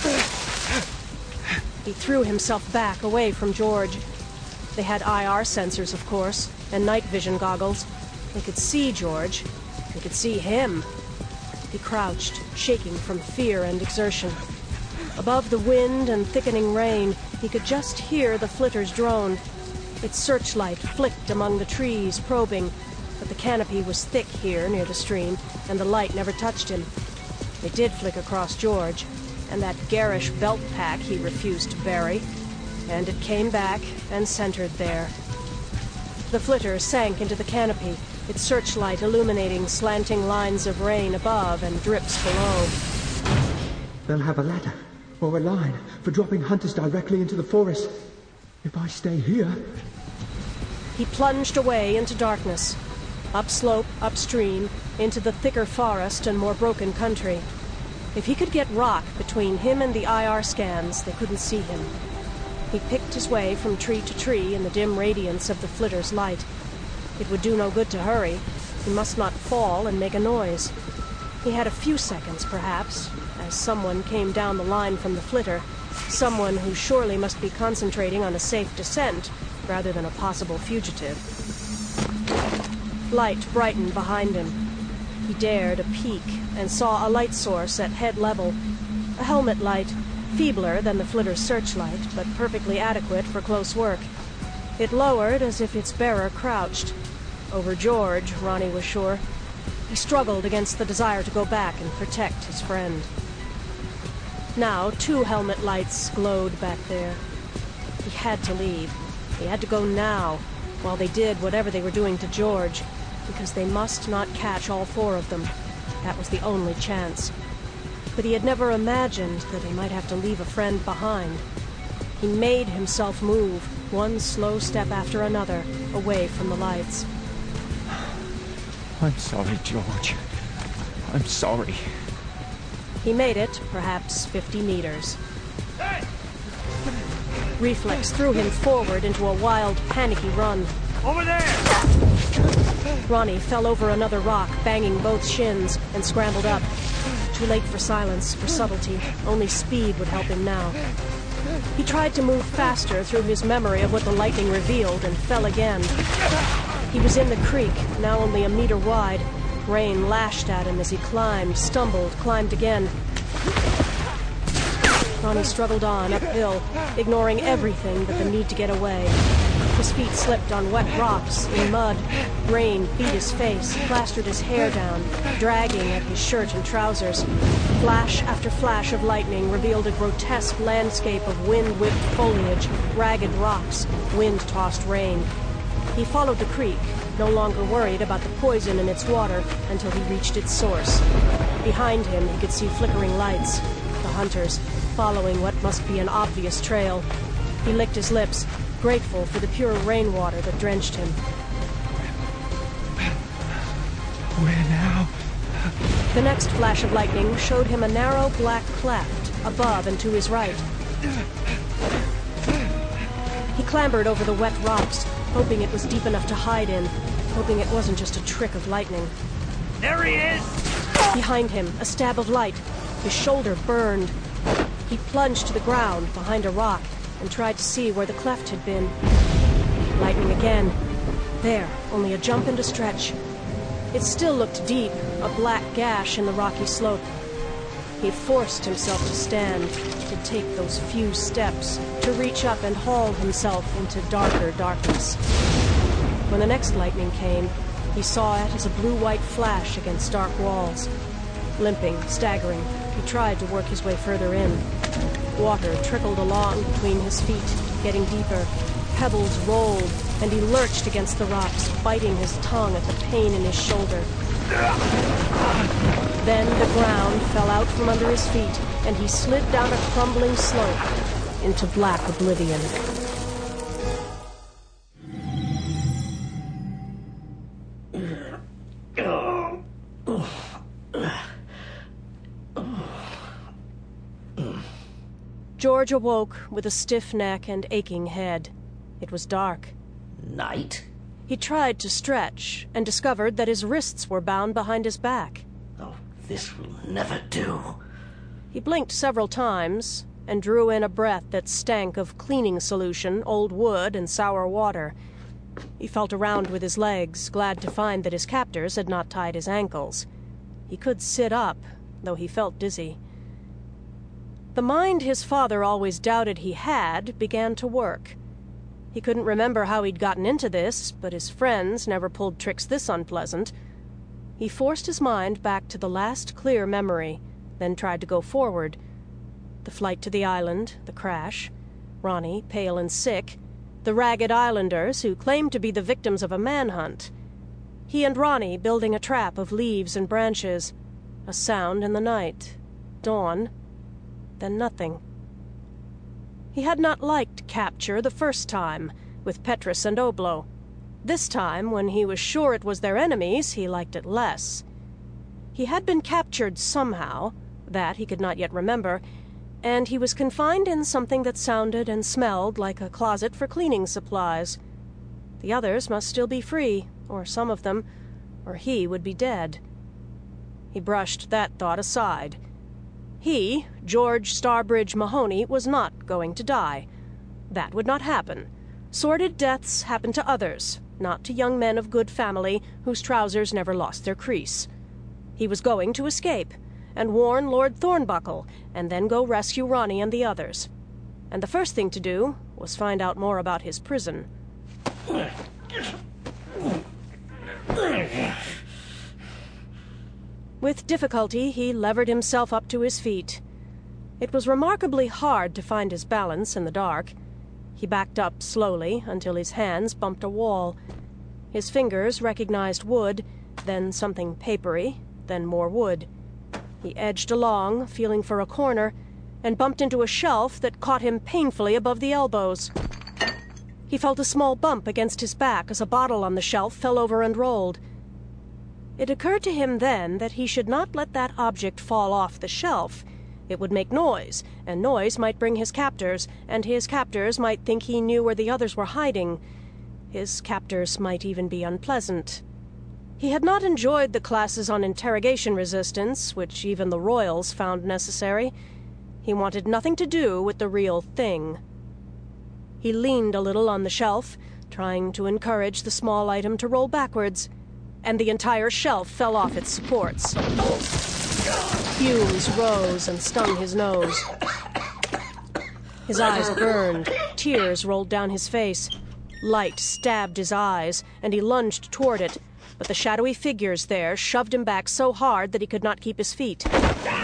He threw himself back, away from George. They had I R sensors, of course, and night vision goggles. They could see George. They could see him. He crouched, shaking from fear and exertion. Above the wind and thickening rain, he could just hear the flitter's drone. Its searchlight flicked among the trees, probing, but the canopy was thick here near the stream, and the light never touched him. It did flick across George, and that garish belt pack he refused to bury, and it came back and centered there. The flitter sank into the canopy, its searchlight illuminating slanting lines of rain above and drips below. They'll have a ladder, or a line, for dropping hunters directly into the forest. If I stay here... He plunged away into darkness, upslope, upstream, into the thicker forest and more broken country. If he could get rock between him and the I R scans, they couldn't see him. He picked his way from tree to tree in the dim radiance of the flitter's light. It would do no good to hurry. He must not fall and make a noise. He had a few seconds, perhaps, as someone came down the line from the flitter, someone who surely must be concentrating on a safe descent rather than a possible fugitive. Light brightened behind him. He dared a peek and saw a light source at head level, a helmet light, feebler than the flitter's searchlight, but perfectly adequate for close work. It lowered as if its bearer crouched. Over George, Ronnie was sure. He struggled against the desire to go back and protect his friend. Now, two helmet lights glowed back there. He had to leave. He had to go now, while they did whatever they were doing to George, because they must not catch all four of them. That was the only chance. But he had never imagined that he might have to leave a friend behind. He made himself move, one slow step after another, away from the lights. I'm sorry, George. I'm sorry. He made it, perhaps fifty meters. Hey! Reflex threw him forward into a wild, panicky run. Over there! Ronnie fell over another rock, banging both shins, and scrambled up. Too late for silence, for subtlety. Only speed would help him now. He tried to move faster through his memory of what the lightning revealed, and fell again. He was in the creek, now only a meter wide. Rain lashed at him as he climbed, stumbled, climbed again. Ronnie struggled on, uphill, ignoring everything but the need to get away. His feet slipped on wet rocks, in mud. Rain beat his face, plastered his hair down, dragging at his shirt and trousers. Flash after flash of lightning revealed a grotesque landscape of wind-whipped foliage, ragged rocks, wind-tossed rain. He followed the creek, no longer worried about the poison in its water, until he reached its source. Behind him, he could see flickering lights. The hunters, following what must be an obvious trail. He licked his lips, grateful for the pure rainwater that drenched him. Where now? The next flash of lightning showed him a narrow black cleft, above and to his right. He clambered over the wet rocks, hoping it was deep enough to hide in, hoping it wasn't just a trick of lightning. There he is! Behind him, a stab of light. His shoulder burned. He plunged to the ground behind a rock and tried to see where the cleft had been. Lightning again. There, only a jump and a stretch. It still looked deep, a black gash in the rocky slope. He forced himself to stand, to take those few steps, to reach up and haul himself into darker darkness. When the next lightning came, he saw it as a blue-white flash against dark walls. Limping, staggering, he tried to work his way further in. Water trickled along between his feet, getting deeper. Pebbles rolled, and he lurched against the rocks, biting his tongue at the pain in his shoulder. Then the ground fell out from under his feet, and he slid down a crumbling slope into black oblivion. George awoke with a stiff neck and aching head. It was dark. Night? He tried to stretch and discovered that his wrists were bound behind his back. Oh, this will never do. He blinked several times and drew in a breath that stank of cleaning solution, old wood, and sour water. He felt around with his legs, glad to find that his captors had not tied his ankles. He could sit up, though he felt dizzy. The mind his father always doubted he had began to work. He couldn't remember how he'd gotten into this, but his friends never pulled tricks this unpleasant. He forced his mind back to the last clear memory, then tried to go forward. The flight to the island, the crash, Ronnie, pale and sick, the ragged islanders who claimed to be the victims of a manhunt. He and Ronnie building a trap of leaves and branches, a sound in the night, dawn, then nothing. He had not liked capture the first time, with Petrus and Oblo. This time, when he was sure it was their enemies, he liked it less. He had been captured somehow, that he could not yet remember, and he was confined in something that sounded and smelled like a closet for cleaning supplies. The others must still be free, or some of them, or he would be dead. He brushed that thought aside. He, George Starbridge Mahoney, was not going to die. That would not happen. Sordid deaths happen to others, not to young men of good family whose trousers never lost their crease. He was going to escape, and warn Lord Thornbuckle, and then go rescue Ronnie and the others. And the first thing to do was find out more about his prison. With difficulty, he levered himself up to his feet. It was remarkably hard to find his balance in the dark. He backed up slowly until his hands bumped a wall. His fingers recognized wood, then something papery, then more wood. He edged along, feeling for a corner, and bumped into a shelf that caught him painfully above the elbows. He felt a small bump against his back as a bottle on the shelf fell over and rolled. It occurred to him then that he should not let that object fall off the shelf. It would make noise, and noise might bring his captors, and his captors might think he knew where the others were hiding. His captors might even be unpleasant. He had not enjoyed the classes on interrogation resistance, which even the royals found necessary. He wanted nothing to do with the real thing. He leaned a little on the shelf, trying to encourage the small item to roll backwards, and the entire shelf fell off its supports. Fumes rose and stung his nose. His eyes burned, tears rolled down his face. Light stabbed his eyes, and he lunged toward it, but the shadowy figures there shoved him back so hard that he could not keep his feet. He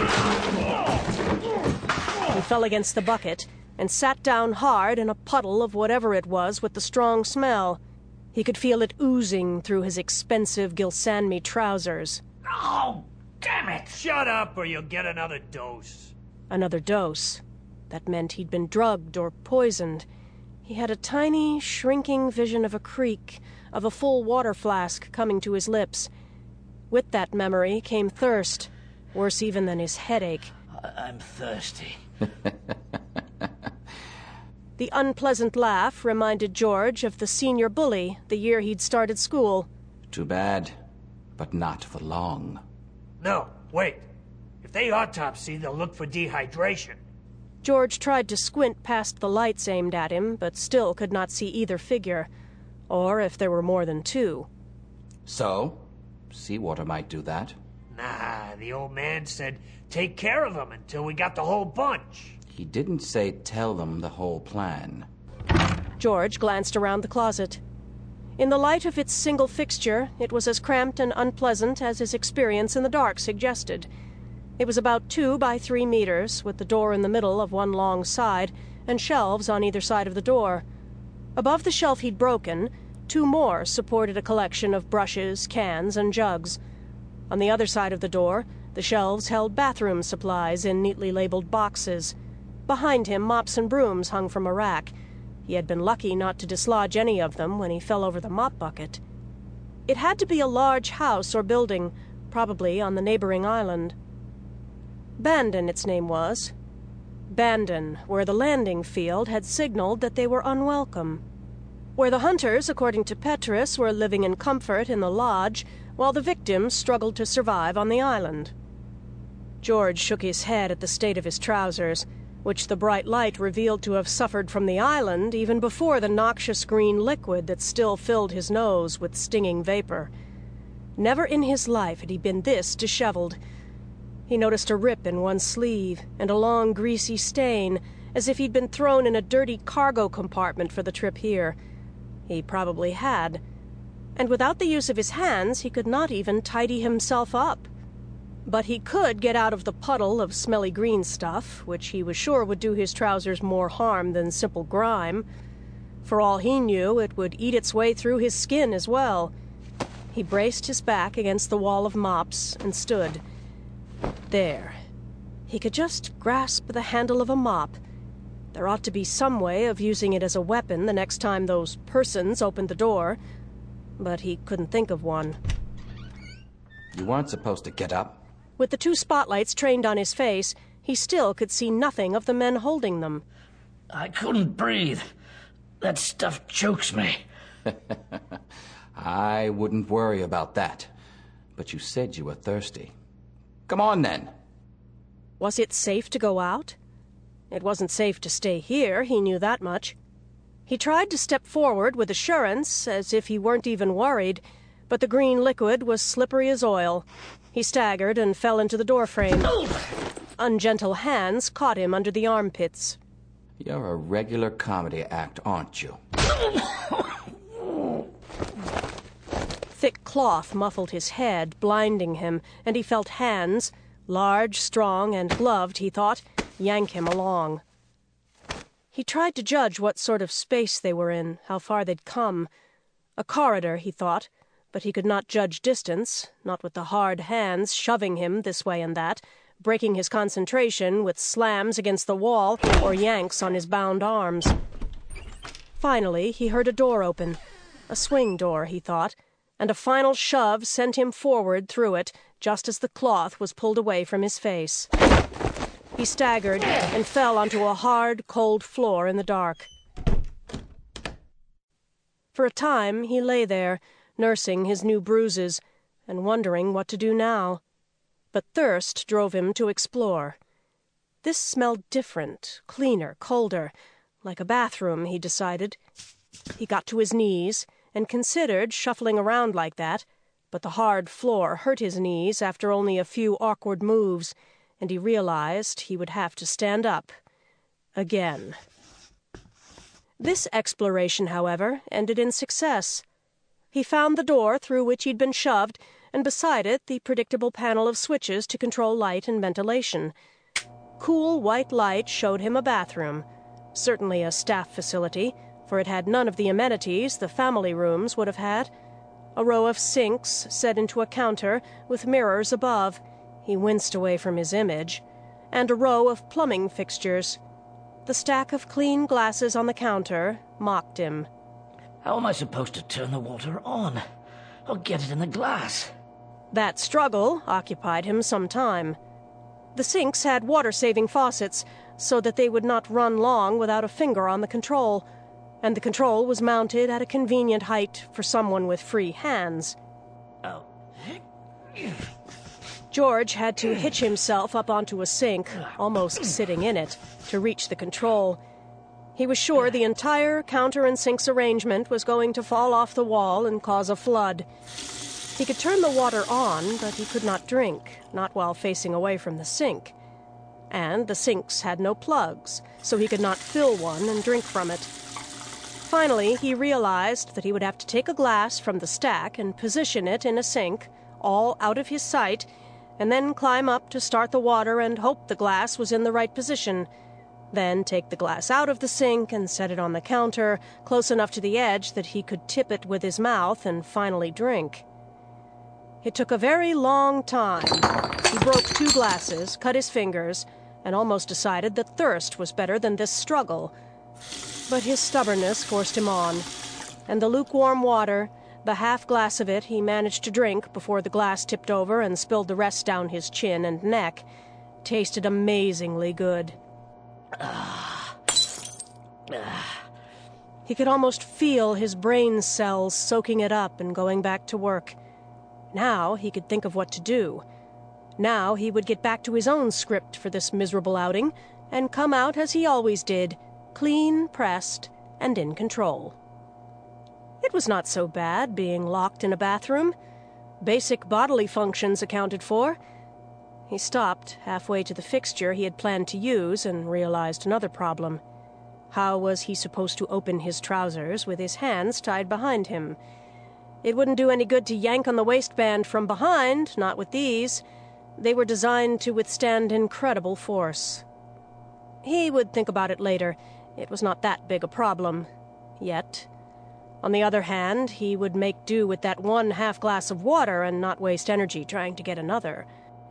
fell against the bucket and sat down hard in a puddle of whatever it was with the strong smell. He could feel it oozing through his expensive Gilsanmi trousers. Oh, damn it! Shut up or you'll get another dose. Another dose. That meant he'd been drugged or poisoned. He had a tiny, shrinking vision of a creek, of a full water flask coming to his lips. With that memory came thirst, worse even than his headache. I'm thirsty. The unpleasant laugh reminded George of the senior bully the year he'd started school. Too bad, but not for long. No, wait. If they autopsy, they'll look for dehydration. George tried to squint past the lights aimed at him, but still could not see either figure, or if there were more than two. So, seawater might do that. Nah, the old man said take care of them until we got the whole bunch. He didn't say tell them the whole plan. George glanced around the closet. In the light of its single fixture, it was as cramped and unpleasant as his experience in the dark suggested. It was about two by three meters, with the door in the middle of one long side, and shelves on either side of the door. Above the shelf he'd broken, two more supported a collection of brushes, cans, and jugs. On the other side of the door, the shelves held bathroom supplies in neatly labeled boxes. Behind him, mops and brooms hung from a rack. He had been lucky not to dislodge any of them when he fell over the mop bucket. It had to be a large house or building, probably on the neighboring island. Bandon, its name was. Bandon, where the landing field had signaled that they were unwelcome. Where the hunters, according to Petrus, were living in comfort in the lodge, while the victims struggled to survive on the island. George shook his head at the state of his trousers, which the bright light revealed to have suffered from the island even before the noxious green liquid that still filled his nose with stinging vapor. Never in his life had he been this disheveled. He noticed a rip in one sleeve and a long greasy stain, as if he'd been thrown in a dirty cargo compartment for the trip here. He probably had. And without the use of his hands, he could not even tidy himself up. But he could get out of the puddle of smelly green stuff, which he was sure would do his trousers more harm than simple grime. For all he knew, it would eat its way through his skin as well. He braced his back against the wall of mops and stood. There. He could just grasp the handle of a mop. There ought to be some way of using it as a weapon the next time those persons opened the door. But he couldn't think of one. You weren't supposed to get up. With the two spotlights trained on his face, he still could see nothing of the men holding them. I couldn't breathe. That stuff chokes me. I wouldn't worry about that. But you said you were thirsty. Come on, then. Was it safe to go out? It wasn't safe to stay here, he knew that much. He tried to step forward with assurance, as if he weren't even worried, but the green liquid was slippery as oil. He staggered and fell into the doorframe. Ungentle hands caught him under the armpits. You're a regular comedy act, aren't you? Thick cloth muffled his head, blinding him, and he felt hands, large, strong, and gloved, he thought, yank him along. He tried to judge what sort of space they were in, how far they'd come. A corridor, he thought, but he could not judge distance, not with the hard hands shoving him this way and that, breaking his concentration with slams against the wall or yanks on his bound arms. Finally, he heard a door open. A swing door, he thought, and a final shove sent him forward through it, just as the cloth was pulled away from his face. He staggered and fell onto a hard, cold floor in the dark. For a time he lay there, nursing his new bruises, and wondering what to do now. But thirst drove him to explore. This smelled different, cleaner, colder, like a bathroom, he decided. He got to his knees and considered shuffling around like that, but the hard floor hurt his knees after only a few awkward moves, and he realized he would have to stand up. Again. This exploration, however, ended in success. He found the door through which he'd been shoved, and beside it the predictable panel of switches to control light and ventilation. Cool white light showed him a bathroom, certainly a staff facility, for it had none of the amenities the family rooms would have had. A row of sinks set into a counter with mirrors above. He winced away from his image. And a row of plumbing fixtures. The stack of clean glasses on the counter mocked him. How am I supposed to turn the water on? Or get it in the glass? That struggle occupied him some time. The sinks had water-saving faucets, so that they would not run long without a finger on the control, and the control was mounted at a convenient height for someone with free hands. Oh. George had to hitch himself up onto a sink, almost sitting in it, to reach the control. He was sure the entire counter and sinks arrangement was going to fall off the wall and cause a flood. He could turn the water on, but he could not drink, not while facing away from the sink. And the sinks had no plugs, so he could not fill one and drink from it. Finally, he realized that he would have to take a glass from the stack and position it in a sink, all out of his sight, and then climb up to start the water and hope the glass was in the right position. Then take the glass out of the sink and set it on the counter, close enough to the edge that he could tip it with his mouth and finally drink. It took a very long time. He broke two glasses, cut his fingers, and almost decided that thirst was better than this struggle. But his stubbornness forced him on, and the lukewarm water, the half glass of it he managed to drink before the glass tipped over and spilled the rest down his chin and neck, tasted amazingly good. Ah. Ah. He could almost feel his brain cells soaking it up and going back to work. Now he could think of what to do. Now he would get back to his own script for this miserable outing and come out as he always did, clean, pressed, and in control. It was not so bad being locked in a bathroom. Basic bodily functions accounted for. He stopped halfway to the fixture he had planned to use and realized another problem. How was he supposed to open his trousers with his hands tied behind him? It wouldn't do any good to yank on the waistband from behind, not with these. They were designed to withstand incredible force. He would think about it later. It was not that big a problem. Yet. On the other hand, he would make do with that one half glass of water and not waste energy trying to get another.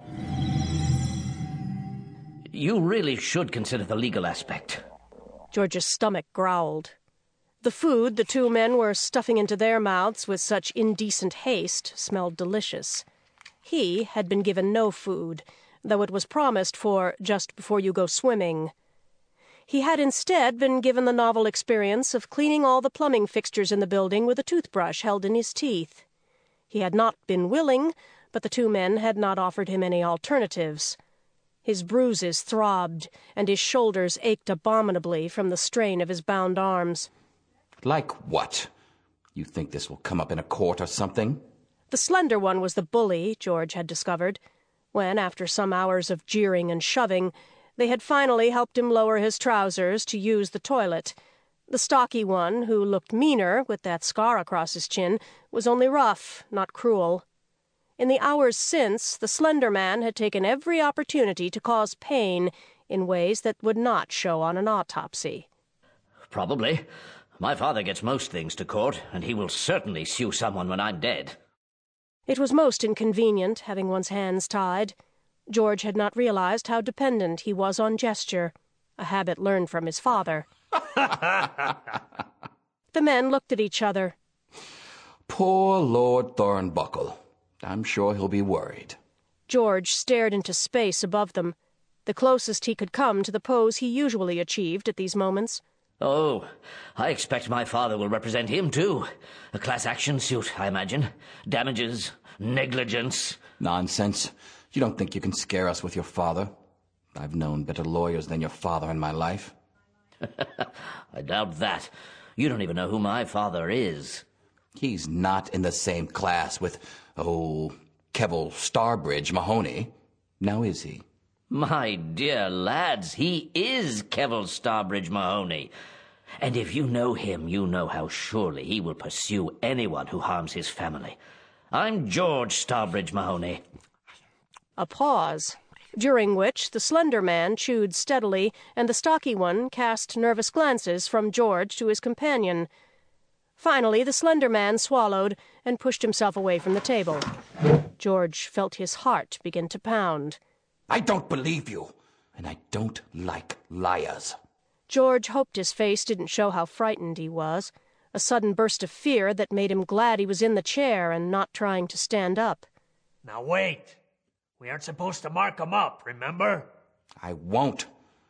You really should consider the legal aspect. George's stomach growled. The food the two men were stuffing into their mouths with such indecent haste smelled delicious. He had been given no food, though it was promised for just before you go swimming. He had instead been given the novel experience of cleaning all the plumbing fixtures in the building with a toothbrush held in his teeth. He had not been willing, but the two men had not offered him any alternatives. His bruises throbbed, and his shoulders ached abominably from the strain of his bound arms. Like what? You think this will come up in a court or something? The slender one was the bully, George had discovered, when, after some hours of jeering and shoving, they had finally helped him lower his trousers to use the toilet. The stocky one, who looked meaner with that scar across his chin, was only rough, not cruel. In the hours since, the slender man had taken every opportunity to cause pain in ways that would not show on an autopsy. Probably. My father gets most things to court, and he will certainly sue someone when I'm dead. It was most inconvenient, having one's hands tied. George had not realized how dependent he was on gesture, a habit learned from his father. The men looked at each other. Poor Lord Thornbuckle. I'm sure he'll be worried. George stared into space above them, the closest he could come to the pose he usually achieved at these moments. Oh, I expect my father will represent him, too. A class action suit, I imagine. Damages, negligence. Nonsense. You don't think you can scare us with your father? I've known better lawyers than your father in my life. I doubt that. You don't even know who my father is. He's not in the same class with, oh, Kevel Starbridge Mahoney. Now is he? My dear lads, he is Kevel Starbridge Mahoney. And if you know him, you know how surely he will pursue anyone who harms his family. I'm George Starbridge Mahoney. A pause, during which the slender man chewed steadily, and the stocky one cast nervous glances from George to his companion. Finally, the slender man swallowed and pushed himself away from the table. George felt his heart begin to pound. I don't believe you, and I don't like liars. George hoped his face didn't show how frightened he was, a sudden burst of fear that made him glad he was in the chair and not trying to stand up. Now wait. We aren't supposed to mark him up, remember? I won't.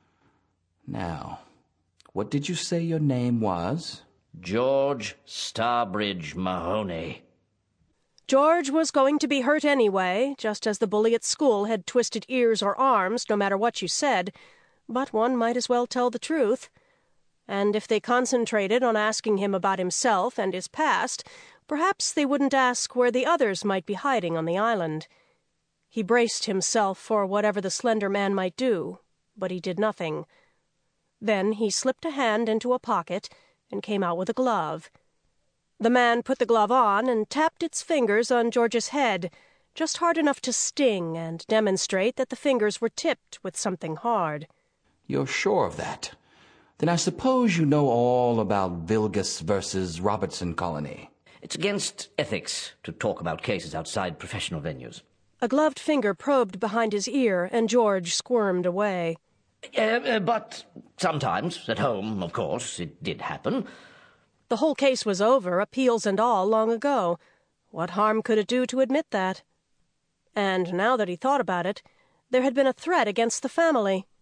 Now, what did you say your name was? George Starbridge Mahoney. George was going to be hurt anyway, just as the bully at school had twisted ears or arms, no matter what you said, but one might as well tell the truth. And if they concentrated on asking him about himself and his past, perhaps they wouldn't ask where the others might be hiding on the island. He braced himself for whatever the slender man might do, but he did nothing. Then he slipped a hand into a pocket and came out with a glove. The man put the glove on and tapped its fingers on George's head, just hard enough to sting and demonstrate that the fingers were tipped with something hard. You're sure of that? Then I suppose you know all about Vilgus versus Robertson Colony. It's against ethics to talk about cases outside professional venues. A gloved finger probed behind his ear, and George squirmed away. Uh, uh, but sometimes, at home, of course, it did happen. The whole case was over, appeals and all, long ago. What harm could it do to admit that? And now that he thought about it, there had been a threat against the family.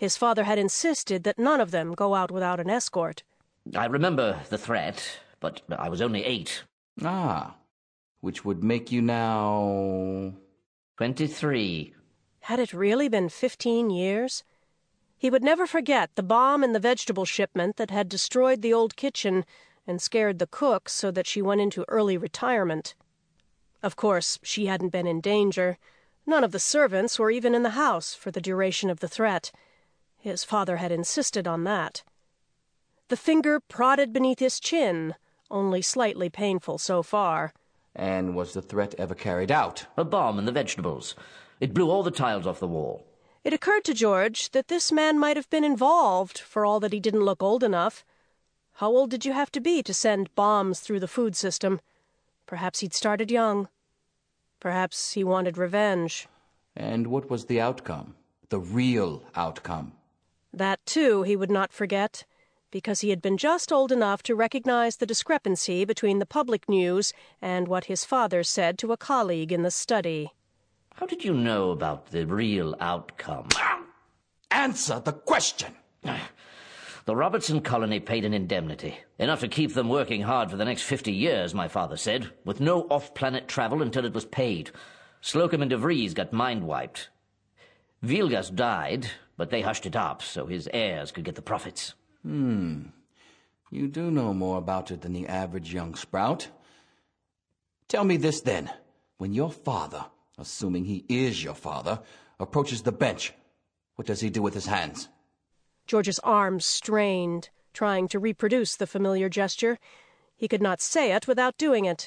His father had insisted that none of them go out without an escort. I remember the threat, but I was only eight. Ah, which would make you now... Twenty-three. Had it really been fifteen years? He would never forget the bomb in the vegetable shipment that had destroyed the old kitchen and scared the cook so that she went into early retirement. Of course, she hadn't been in danger. None of the servants were even in the house for the duration of the threat. His father had insisted on that. The finger prodded beneath his chin, only slightly painful so far. And was the threat ever carried out? A bomb in the vegetables. It blew all the tiles off the wall. It occurred to George that this man might have been involved, for all that he didn't look old enough. How old did you have to be to send bombs through the food system? Perhaps he'd started young. Perhaps he wanted revenge. And what was the outcome? The real outcome? That, too, he would not forget, because he had been just old enough to recognize the discrepancy between the public news and what his father said to a colleague in the study. How did you know about the real outcome? Answer the question! The Robertson colony paid an indemnity, enough to keep them working hard for the next fifty years, my father said, with no off-planet travel until it was paid. Slocum and De Vries got mind-wiped. Vilgas died, but they hushed it up so his heirs could get the profits. Hmm. You do know more about it than the average young sprout. Tell me this, then. When your father, assuming he is your father, approaches the bench, what does he do with his hands? George's arms strained, trying to reproduce the familiar gesture. He could not say it without doing it.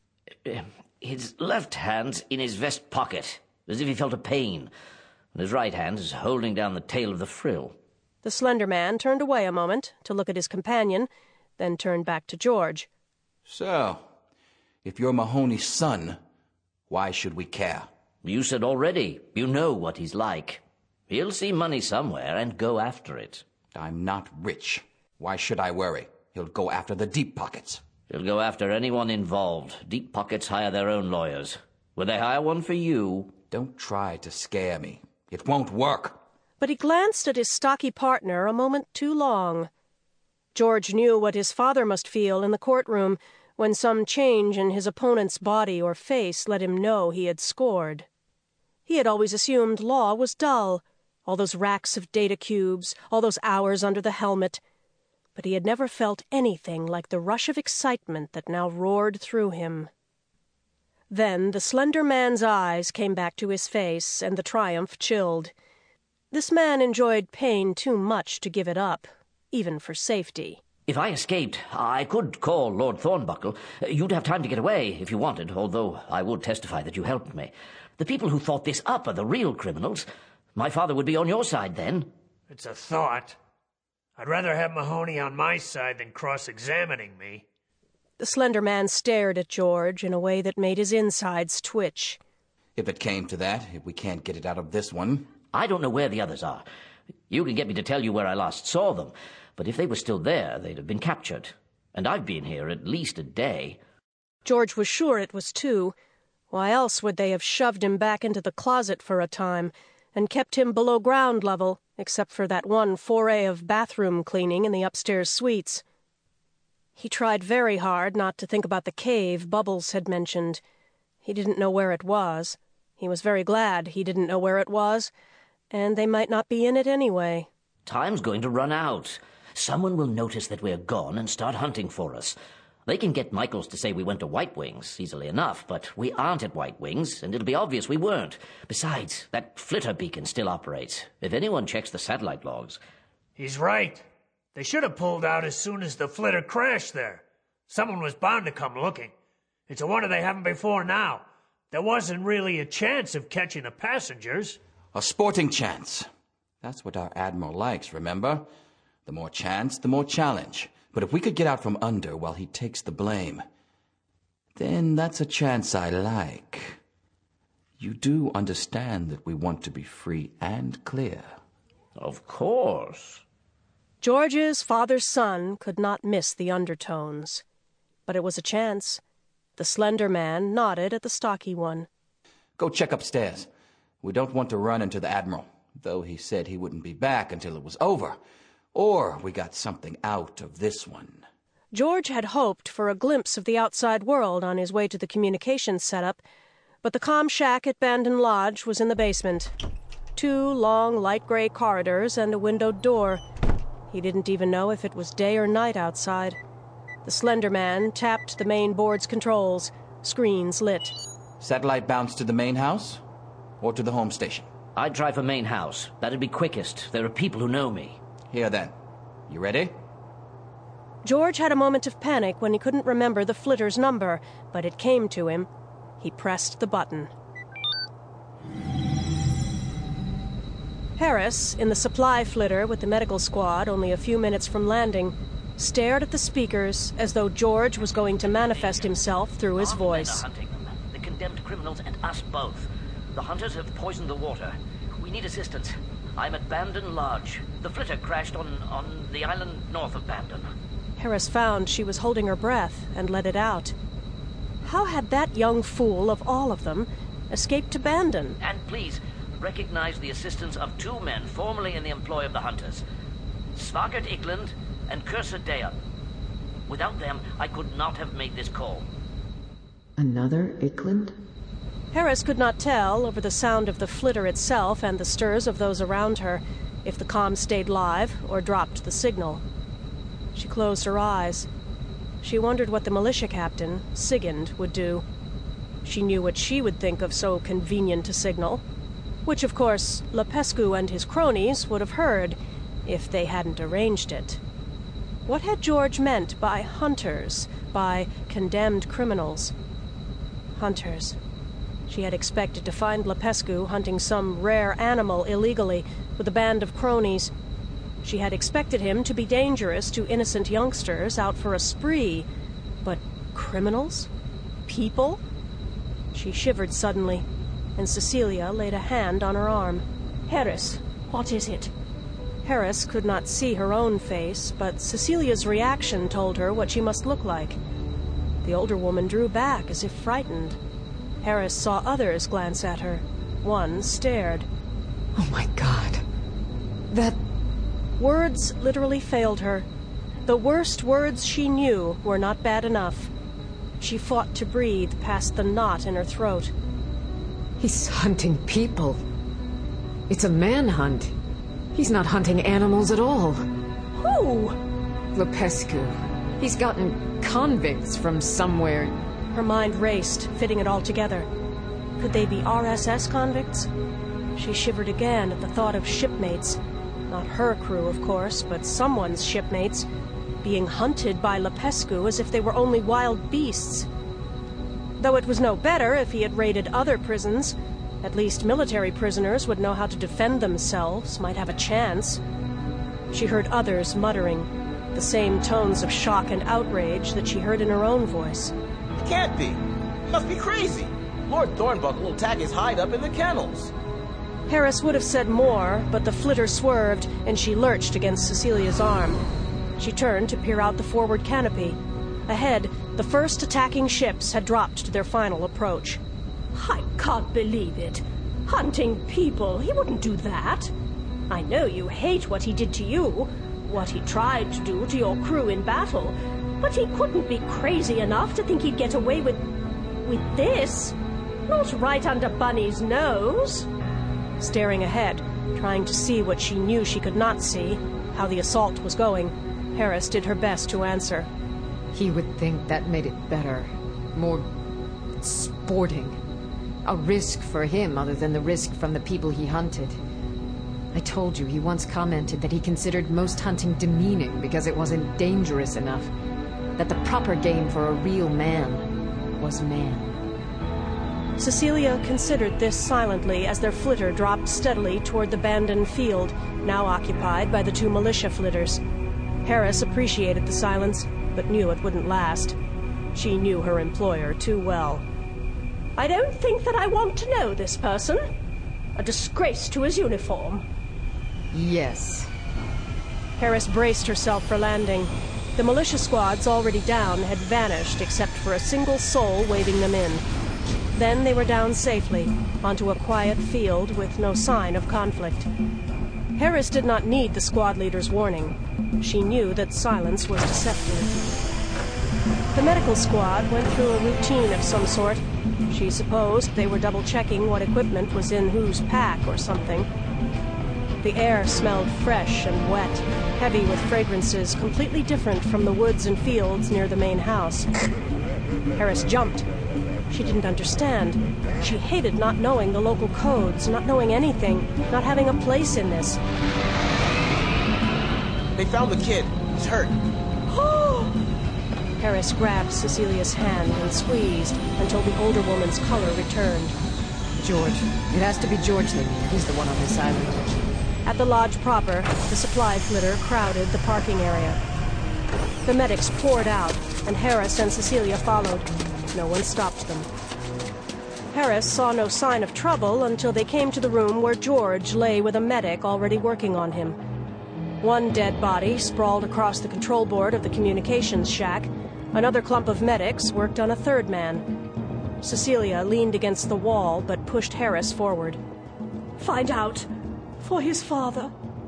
His left hand's in his vest pocket, as if he felt a pain, and his right hand is holding down the tail of the frill. The slender man turned away a moment to look at his companion, then turned back to George. So, if you're Mahoney's son, why should we care? You said already, you know what he's like. He'll see money somewhere and go after it. I'm not rich. Why should I worry? He'll go after the deep pockets. He'll go after anyone involved. Deep pockets hire their own lawyers. Will they hire one for you? Don't try to scare me. It won't work. But he glanced at his stocky partner a moment too long. George knew what his father must feel in the courtroom when some change in his opponent's body or face let him know he had scored. He had always assumed law was dull, all those racks of data cubes, all those hours under the helmet, but he had never felt anything like the rush of excitement that now roared through him. Then the slender man's eyes came back to his face, and the triumph chilled. This man enjoyed pain too much to give it up, even for safety. If I escaped, I could call Lord Thornbuckle. You'd have time to get away if you wanted, although I would testify that you helped me. The people who thought this up are the real criminals. My father would be on your side then. It's a thought. I'd rather have Mahoney on my side than cross-examining me. The slender man stared at George in a way that made his insides twitch. If it came to that, if we can't get it out of this one... I don't know where the others are. You can get me to tell you where I last saw them, but if they were still there, they'd have been captured. And I've been here at least a day. George was sure it was two. Why else would they have shoved him back into the closet for a time and kept him below ground level, except for that one foray of bathroom cleaning in the upstairs suites? He tried very hard not to think about the cave Bubbles had mentioned. He didn't know where it was. He was very glad he didn't know where it was, and they might not be in it anyway. Time's going to run out. Someone will notice that we're gone and start hunting for us. They can get Michaels to say we went to White Wings easily enough, but we aren't at White Wings, and it'll be obvious we weren't. Besides, that flitter beacon still operates. If anyone checks the satellite logs... He's right. They should have pulled out as soon as the flitter crashed there. Someone was bound to come looking. It's a wonder they haven't before now. There wasn't really a chance of catching the passengers. A sporting chance. That's what our Admiral likes, remember? The more chance, the more challenge. But if we could get out from under while he takes the blame, then that's a chance I like. You do understand that we want to be free and clear. Of course. George's father's son could not miss the undertones. But it was a chance. The slender man nodded at the stocky one. Go check upstairs. We don't want to run into the Admiral. though he said he wouldn't be back until it was over. Or we got something out of this one. George had hoped for a glimpse of the outside world on his way to the communications setup, but the comm shack at Bandon Lodge was in the basement. Two long light gray corridors and a windowed door. He didn't even know if it was day or night outside. The slender man tapped the main board's controls. Screens lit. Satellite bounce to the main house? Or to the home station? I'd try for main house. That'd be quickest. There are people who know me. Here then. You ready? George had a moment of panic when he couldn't remember the flitter's number, but it came to him. He pressed the button. Harris, in the supply flitter with the medical squad only a few minutes from landing, stared at the speakers as though George was going to manifest himself through his voice. Armed men are hunting them. The condemned criminals and us both. The hunters have poisoned the water. We need assistance. I'm at Bandon Lodge. The flitter crashed on, on the island north of Bandon. Harris found she was holding her breath and let it out. How had that young fool of all of them escaped to Bandon? And please, recognize the assistance of two men formerly in the employ of the hunters. Svagert Ikland and Cursor Dayan. Without them, I could not have made this call. Another Ikland? Harris could not tell, over the sound of the flitter itself and the stirs of those around her, if the comm stayed live or dropped the signal. She closed her eyes. She wondered what the militia captain, Sigund, would do. She knew what she would think of so convenient a signal, which, of course, Lepescu and his cronies would have heard if they hadn't arranged it. What had George meant by hunters, by condemned criminals? Hunters. She had expected to find Lepescu hunting some rare animal illegally with a band of cronies. She had expected him to be dangerous to innocent youngsters out for a spree. But criminals? People? She shivered suddenly, and Cecilia laid a hand on her arm. Harris, what is it? Harris could not see her own face, but Cecilia's reaction told her what she must look like. The older woman drew back as if frightened. Harris saw others glance at her. One stared. Oh my God. That... Words literally failed her. The worst words she knew were not bad enough. She fought to breathe past the knot in her throat. He's hunting people. It's a manhunt. He's not hunting animals at all. Who? Lepescu. He's gotten convicts from somewhere. Her mind raced, fitting it all together. Could they be R S S convicts? She shivered again at the thought of shipmates. Not her crew, of course, but someone's shipmates, being hunted by Lepescu as if they were only wild beasts. Though it was no better if he had raided other prisons. At least military prisoners would know how to defend themselves, might have a chance. She heard others muttering, the same tones of shock and outrage that she heard in her own voice. It can't be. He must be crazy. Lord Thornbuckle will tag his hide up in the kennels. Harris would have said more, but the flitter swerved, and she lurched against Cecilia's arm. She turned to peer out the forward canopy. Ahead, the first attacking ships had dropped to their final approach. I can't believe it. Hunting people, he wouldn't do that. I know you hate what he did to you, what he tried to do to your crew in battle, but he couldn't be crazy enough to think he'd get away with... with this. Not right under Bunny's nose. Staring ahead, trying to see what she knew she could not see, how the assault was going, Harris did her best to answer. He would think that made it better. More... sporting. A risk for him other than the risk from the people he hunted. I told you he once commented that he considered most hunting demeaning because it wasn't dangerous enough. That the proper game for a real man was man. Cecilia considered this silently as their flitter dropped steadily toward the Bandon field, now occupied by the two militia flitters. Harris appreciated the silence, but knew it wouldn't last. She knew her employer too well. I don't think that I want to know this person. A disgrace to his uniform. Yes. Harris braced herself for landing. The militia squads already down had vanished except for a single soul waving them in. Then they were down safely, onto a quiet field with no sign of conflict. Harris did not need the squad leader's warning. She knew that silence was deceptive. The medical squad went through a routine of some sort. She supposed they were double-checking what equipment was in whose pack or something. The air smelled fresh and wet, heavy with fragrances completely different from the woods and fields near the main house. Harris jumped. She didn't understand. She hated not knowing the local codes, not knowing anything, not having a place in this. They found the kid. He's hurt. Harris grabbed Cecilia's hand and squeezed until the older woman's color returned. George. It has to be George they need. He's the one on this island. At the lodge proper, the supply flitter crowded the parking area. The medics poured out, and Harris and Cecilia followed. No one stopped them. Harris saw no sign of trouble until they came to the room where George lay with a medic already working on him. One dead body sprawled across the control board of the communications shack. Another clump of medics worked on a third man. Cecilia leaned against the wall but pushed Harris forward. Find out for his father.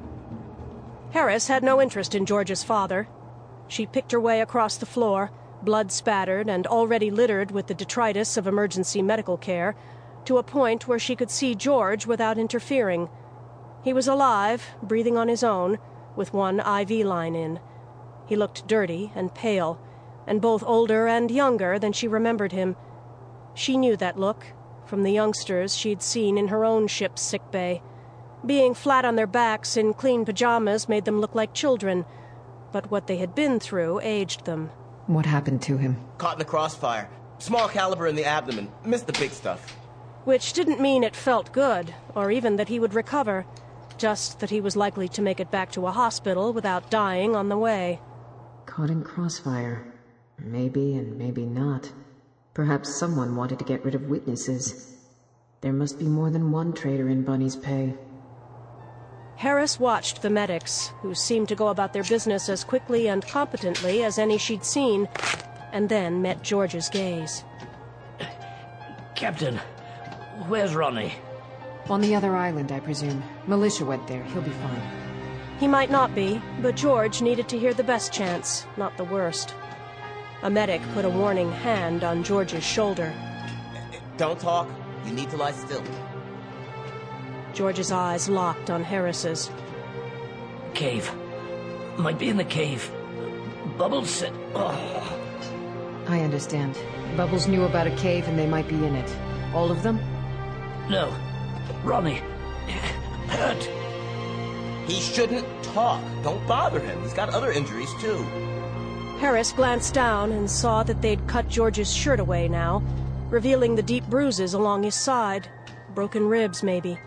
Harris had no interest in George's father. She picked her way across the floor, blood spattered and already littered with the detritus of emergency medical care, to a point where she could see George without interfering. He was alive, breathing on his own, with one I V line in. He looked dirty and pale, and both older and younger than she remembered him. She knew that look from the youngsters she'd seen in her own ship's sickbay. Being flat on their backs in clean pajamas made them look like children, but what they had been through aged them. What happened to him? Caught in the crossfire. Small caliber in the abdomen. Missed the big stuff. Which didn't mean it felt good, or even that he would recover. Just that he was likely to make it back to a hospital without dying on the way. Caught in crossfire. Maybe and maybe not. Perhaps someone wanted to get rid of witnesses. There must be more than one traitor in Bunny's pay. Harris watched the medics, who seemed to go about their business as quickly and competently as any she'd seen, and then met George's gaze. Captain, where's Ronnie? On the other island, I presume. Militia went there. He'll be fine. He might not be, but George needed to hear the best chance, not the worst. A medic put a warning hand on George's shoulder. Don't talk. You need to lie still. George's eyes locked on Harris's. Cave. Might be in the cave. Bubbles said... Oh. I understand. Bubbles knew about a cave and they might be in it. All of them? No. Ronnie. Hurt. He shouldn't talk. Don't bother him. He's got other injuries, too. Harris glanced down and saw that they'd cut George's shirt away now, revealing the deep bruises along his side. Broken ribs, maybe.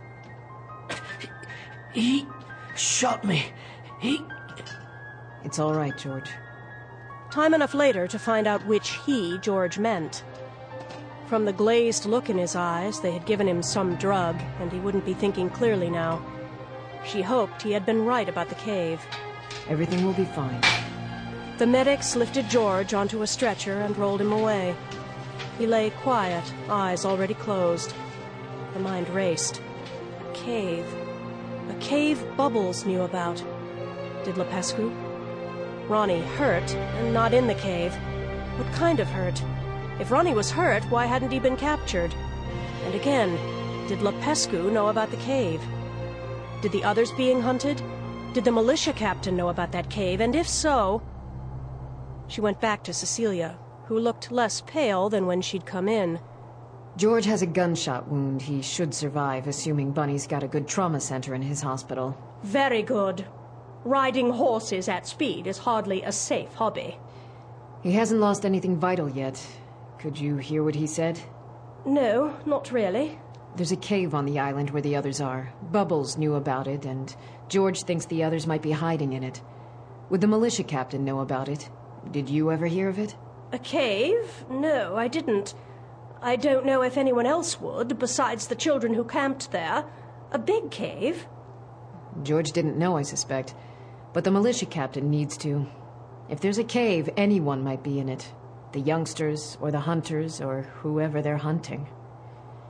He shot me. He... It's all right, George. Time enough later to find out which he George meant. From the glazed look in his eyes, they had given him some drug, and he wouldn't be thinking clearly now. She hoped he had been right about the cave. Everything will be fine. The medics lifted George onto a stretcher and rolled him away. He lay quiet, eyes already closed. The mind raced. A cave. A cave Bubbles knew about. Did Lepescu? Ronnie hurt, and not in the cave. What kind of hurt? If Ronnie was hurt, why hadn't he been captured? And again, did Lepescu know about the cave? Did the others being hunted? Did the militia captain know about that cave? And if so... She went back to Cecilia, who looked less pale than when she'd come in. George has a gunshot wound. He should survive, assuming Bunny's got a good trauma center in his hospital. Very good. Riding horses at speed is hardly a safe hobby. He hasn't lost anything vital yet. Could you hear what he said? No, not really. There's a cave on the island where the others are. Bubbles knew about it, and George thinks the others might be hiding in it. Would the militia captain know about it? Did you ever hear of it? A cave? No, I didn't. I don't know if anyone else would, besides the children who camped there. A big cave? George didn't know, I suspect. But the militia captain needs to. If there's a cave, anyone might be in it. The youngsters, or the hunters, or whoever they're hunting.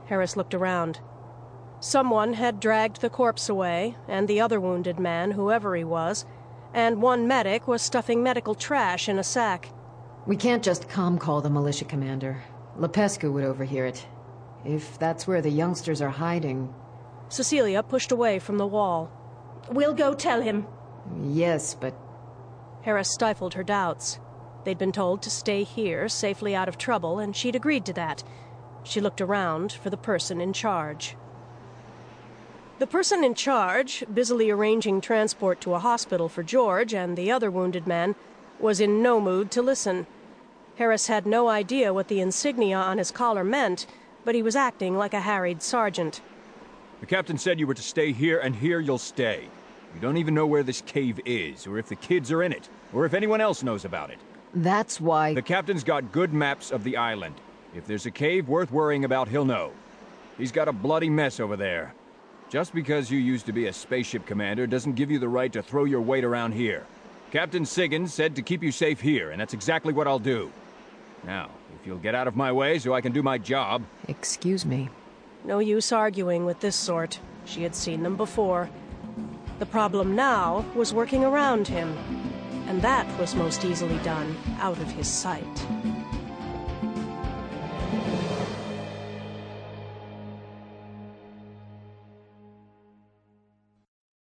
Harris looked around. Someone had dragged the corpse away, and the other wounded man, whoever he was, and one medic was stuffing medical trash in a sack. We can't just com-call the militia commander. Lepescu would overhear it. If that's where the youngsters are hiding... Cecilia pushed away from the wall. We'll go tell him. Yes, but... Harris stifled her doubts. They'd been told to stay here, safely out of trouble, and she'd agreed to that. She looked around for the person in charge. The person in charge, busily arranging transport to a hospital for George and the other wounded man, was in no mood to listen. Harris had no idea what the insignia on his collar meant, but he was acting like a harried sergeant. The captain said you were to stay here, and here you'll stay. You don't even know where this cave is, or if the kids are in it, or if anyone else knows about it. That's why... The captain's got good maps of the island. If there's a cave worth worrying about, he'll know. He's got a bloody mess over there. Just because you used to be a spaceship commander doesn't give you the right to throw your weight around here. Captain Siggins said to keep you safe here, and that's exactly what I'll do. Now, if you'll get out of my way so I can do my job... Excuse me. No use arguing with this sort. She had seen them before. The problem now was working around him, and that was most easily done out of his sight.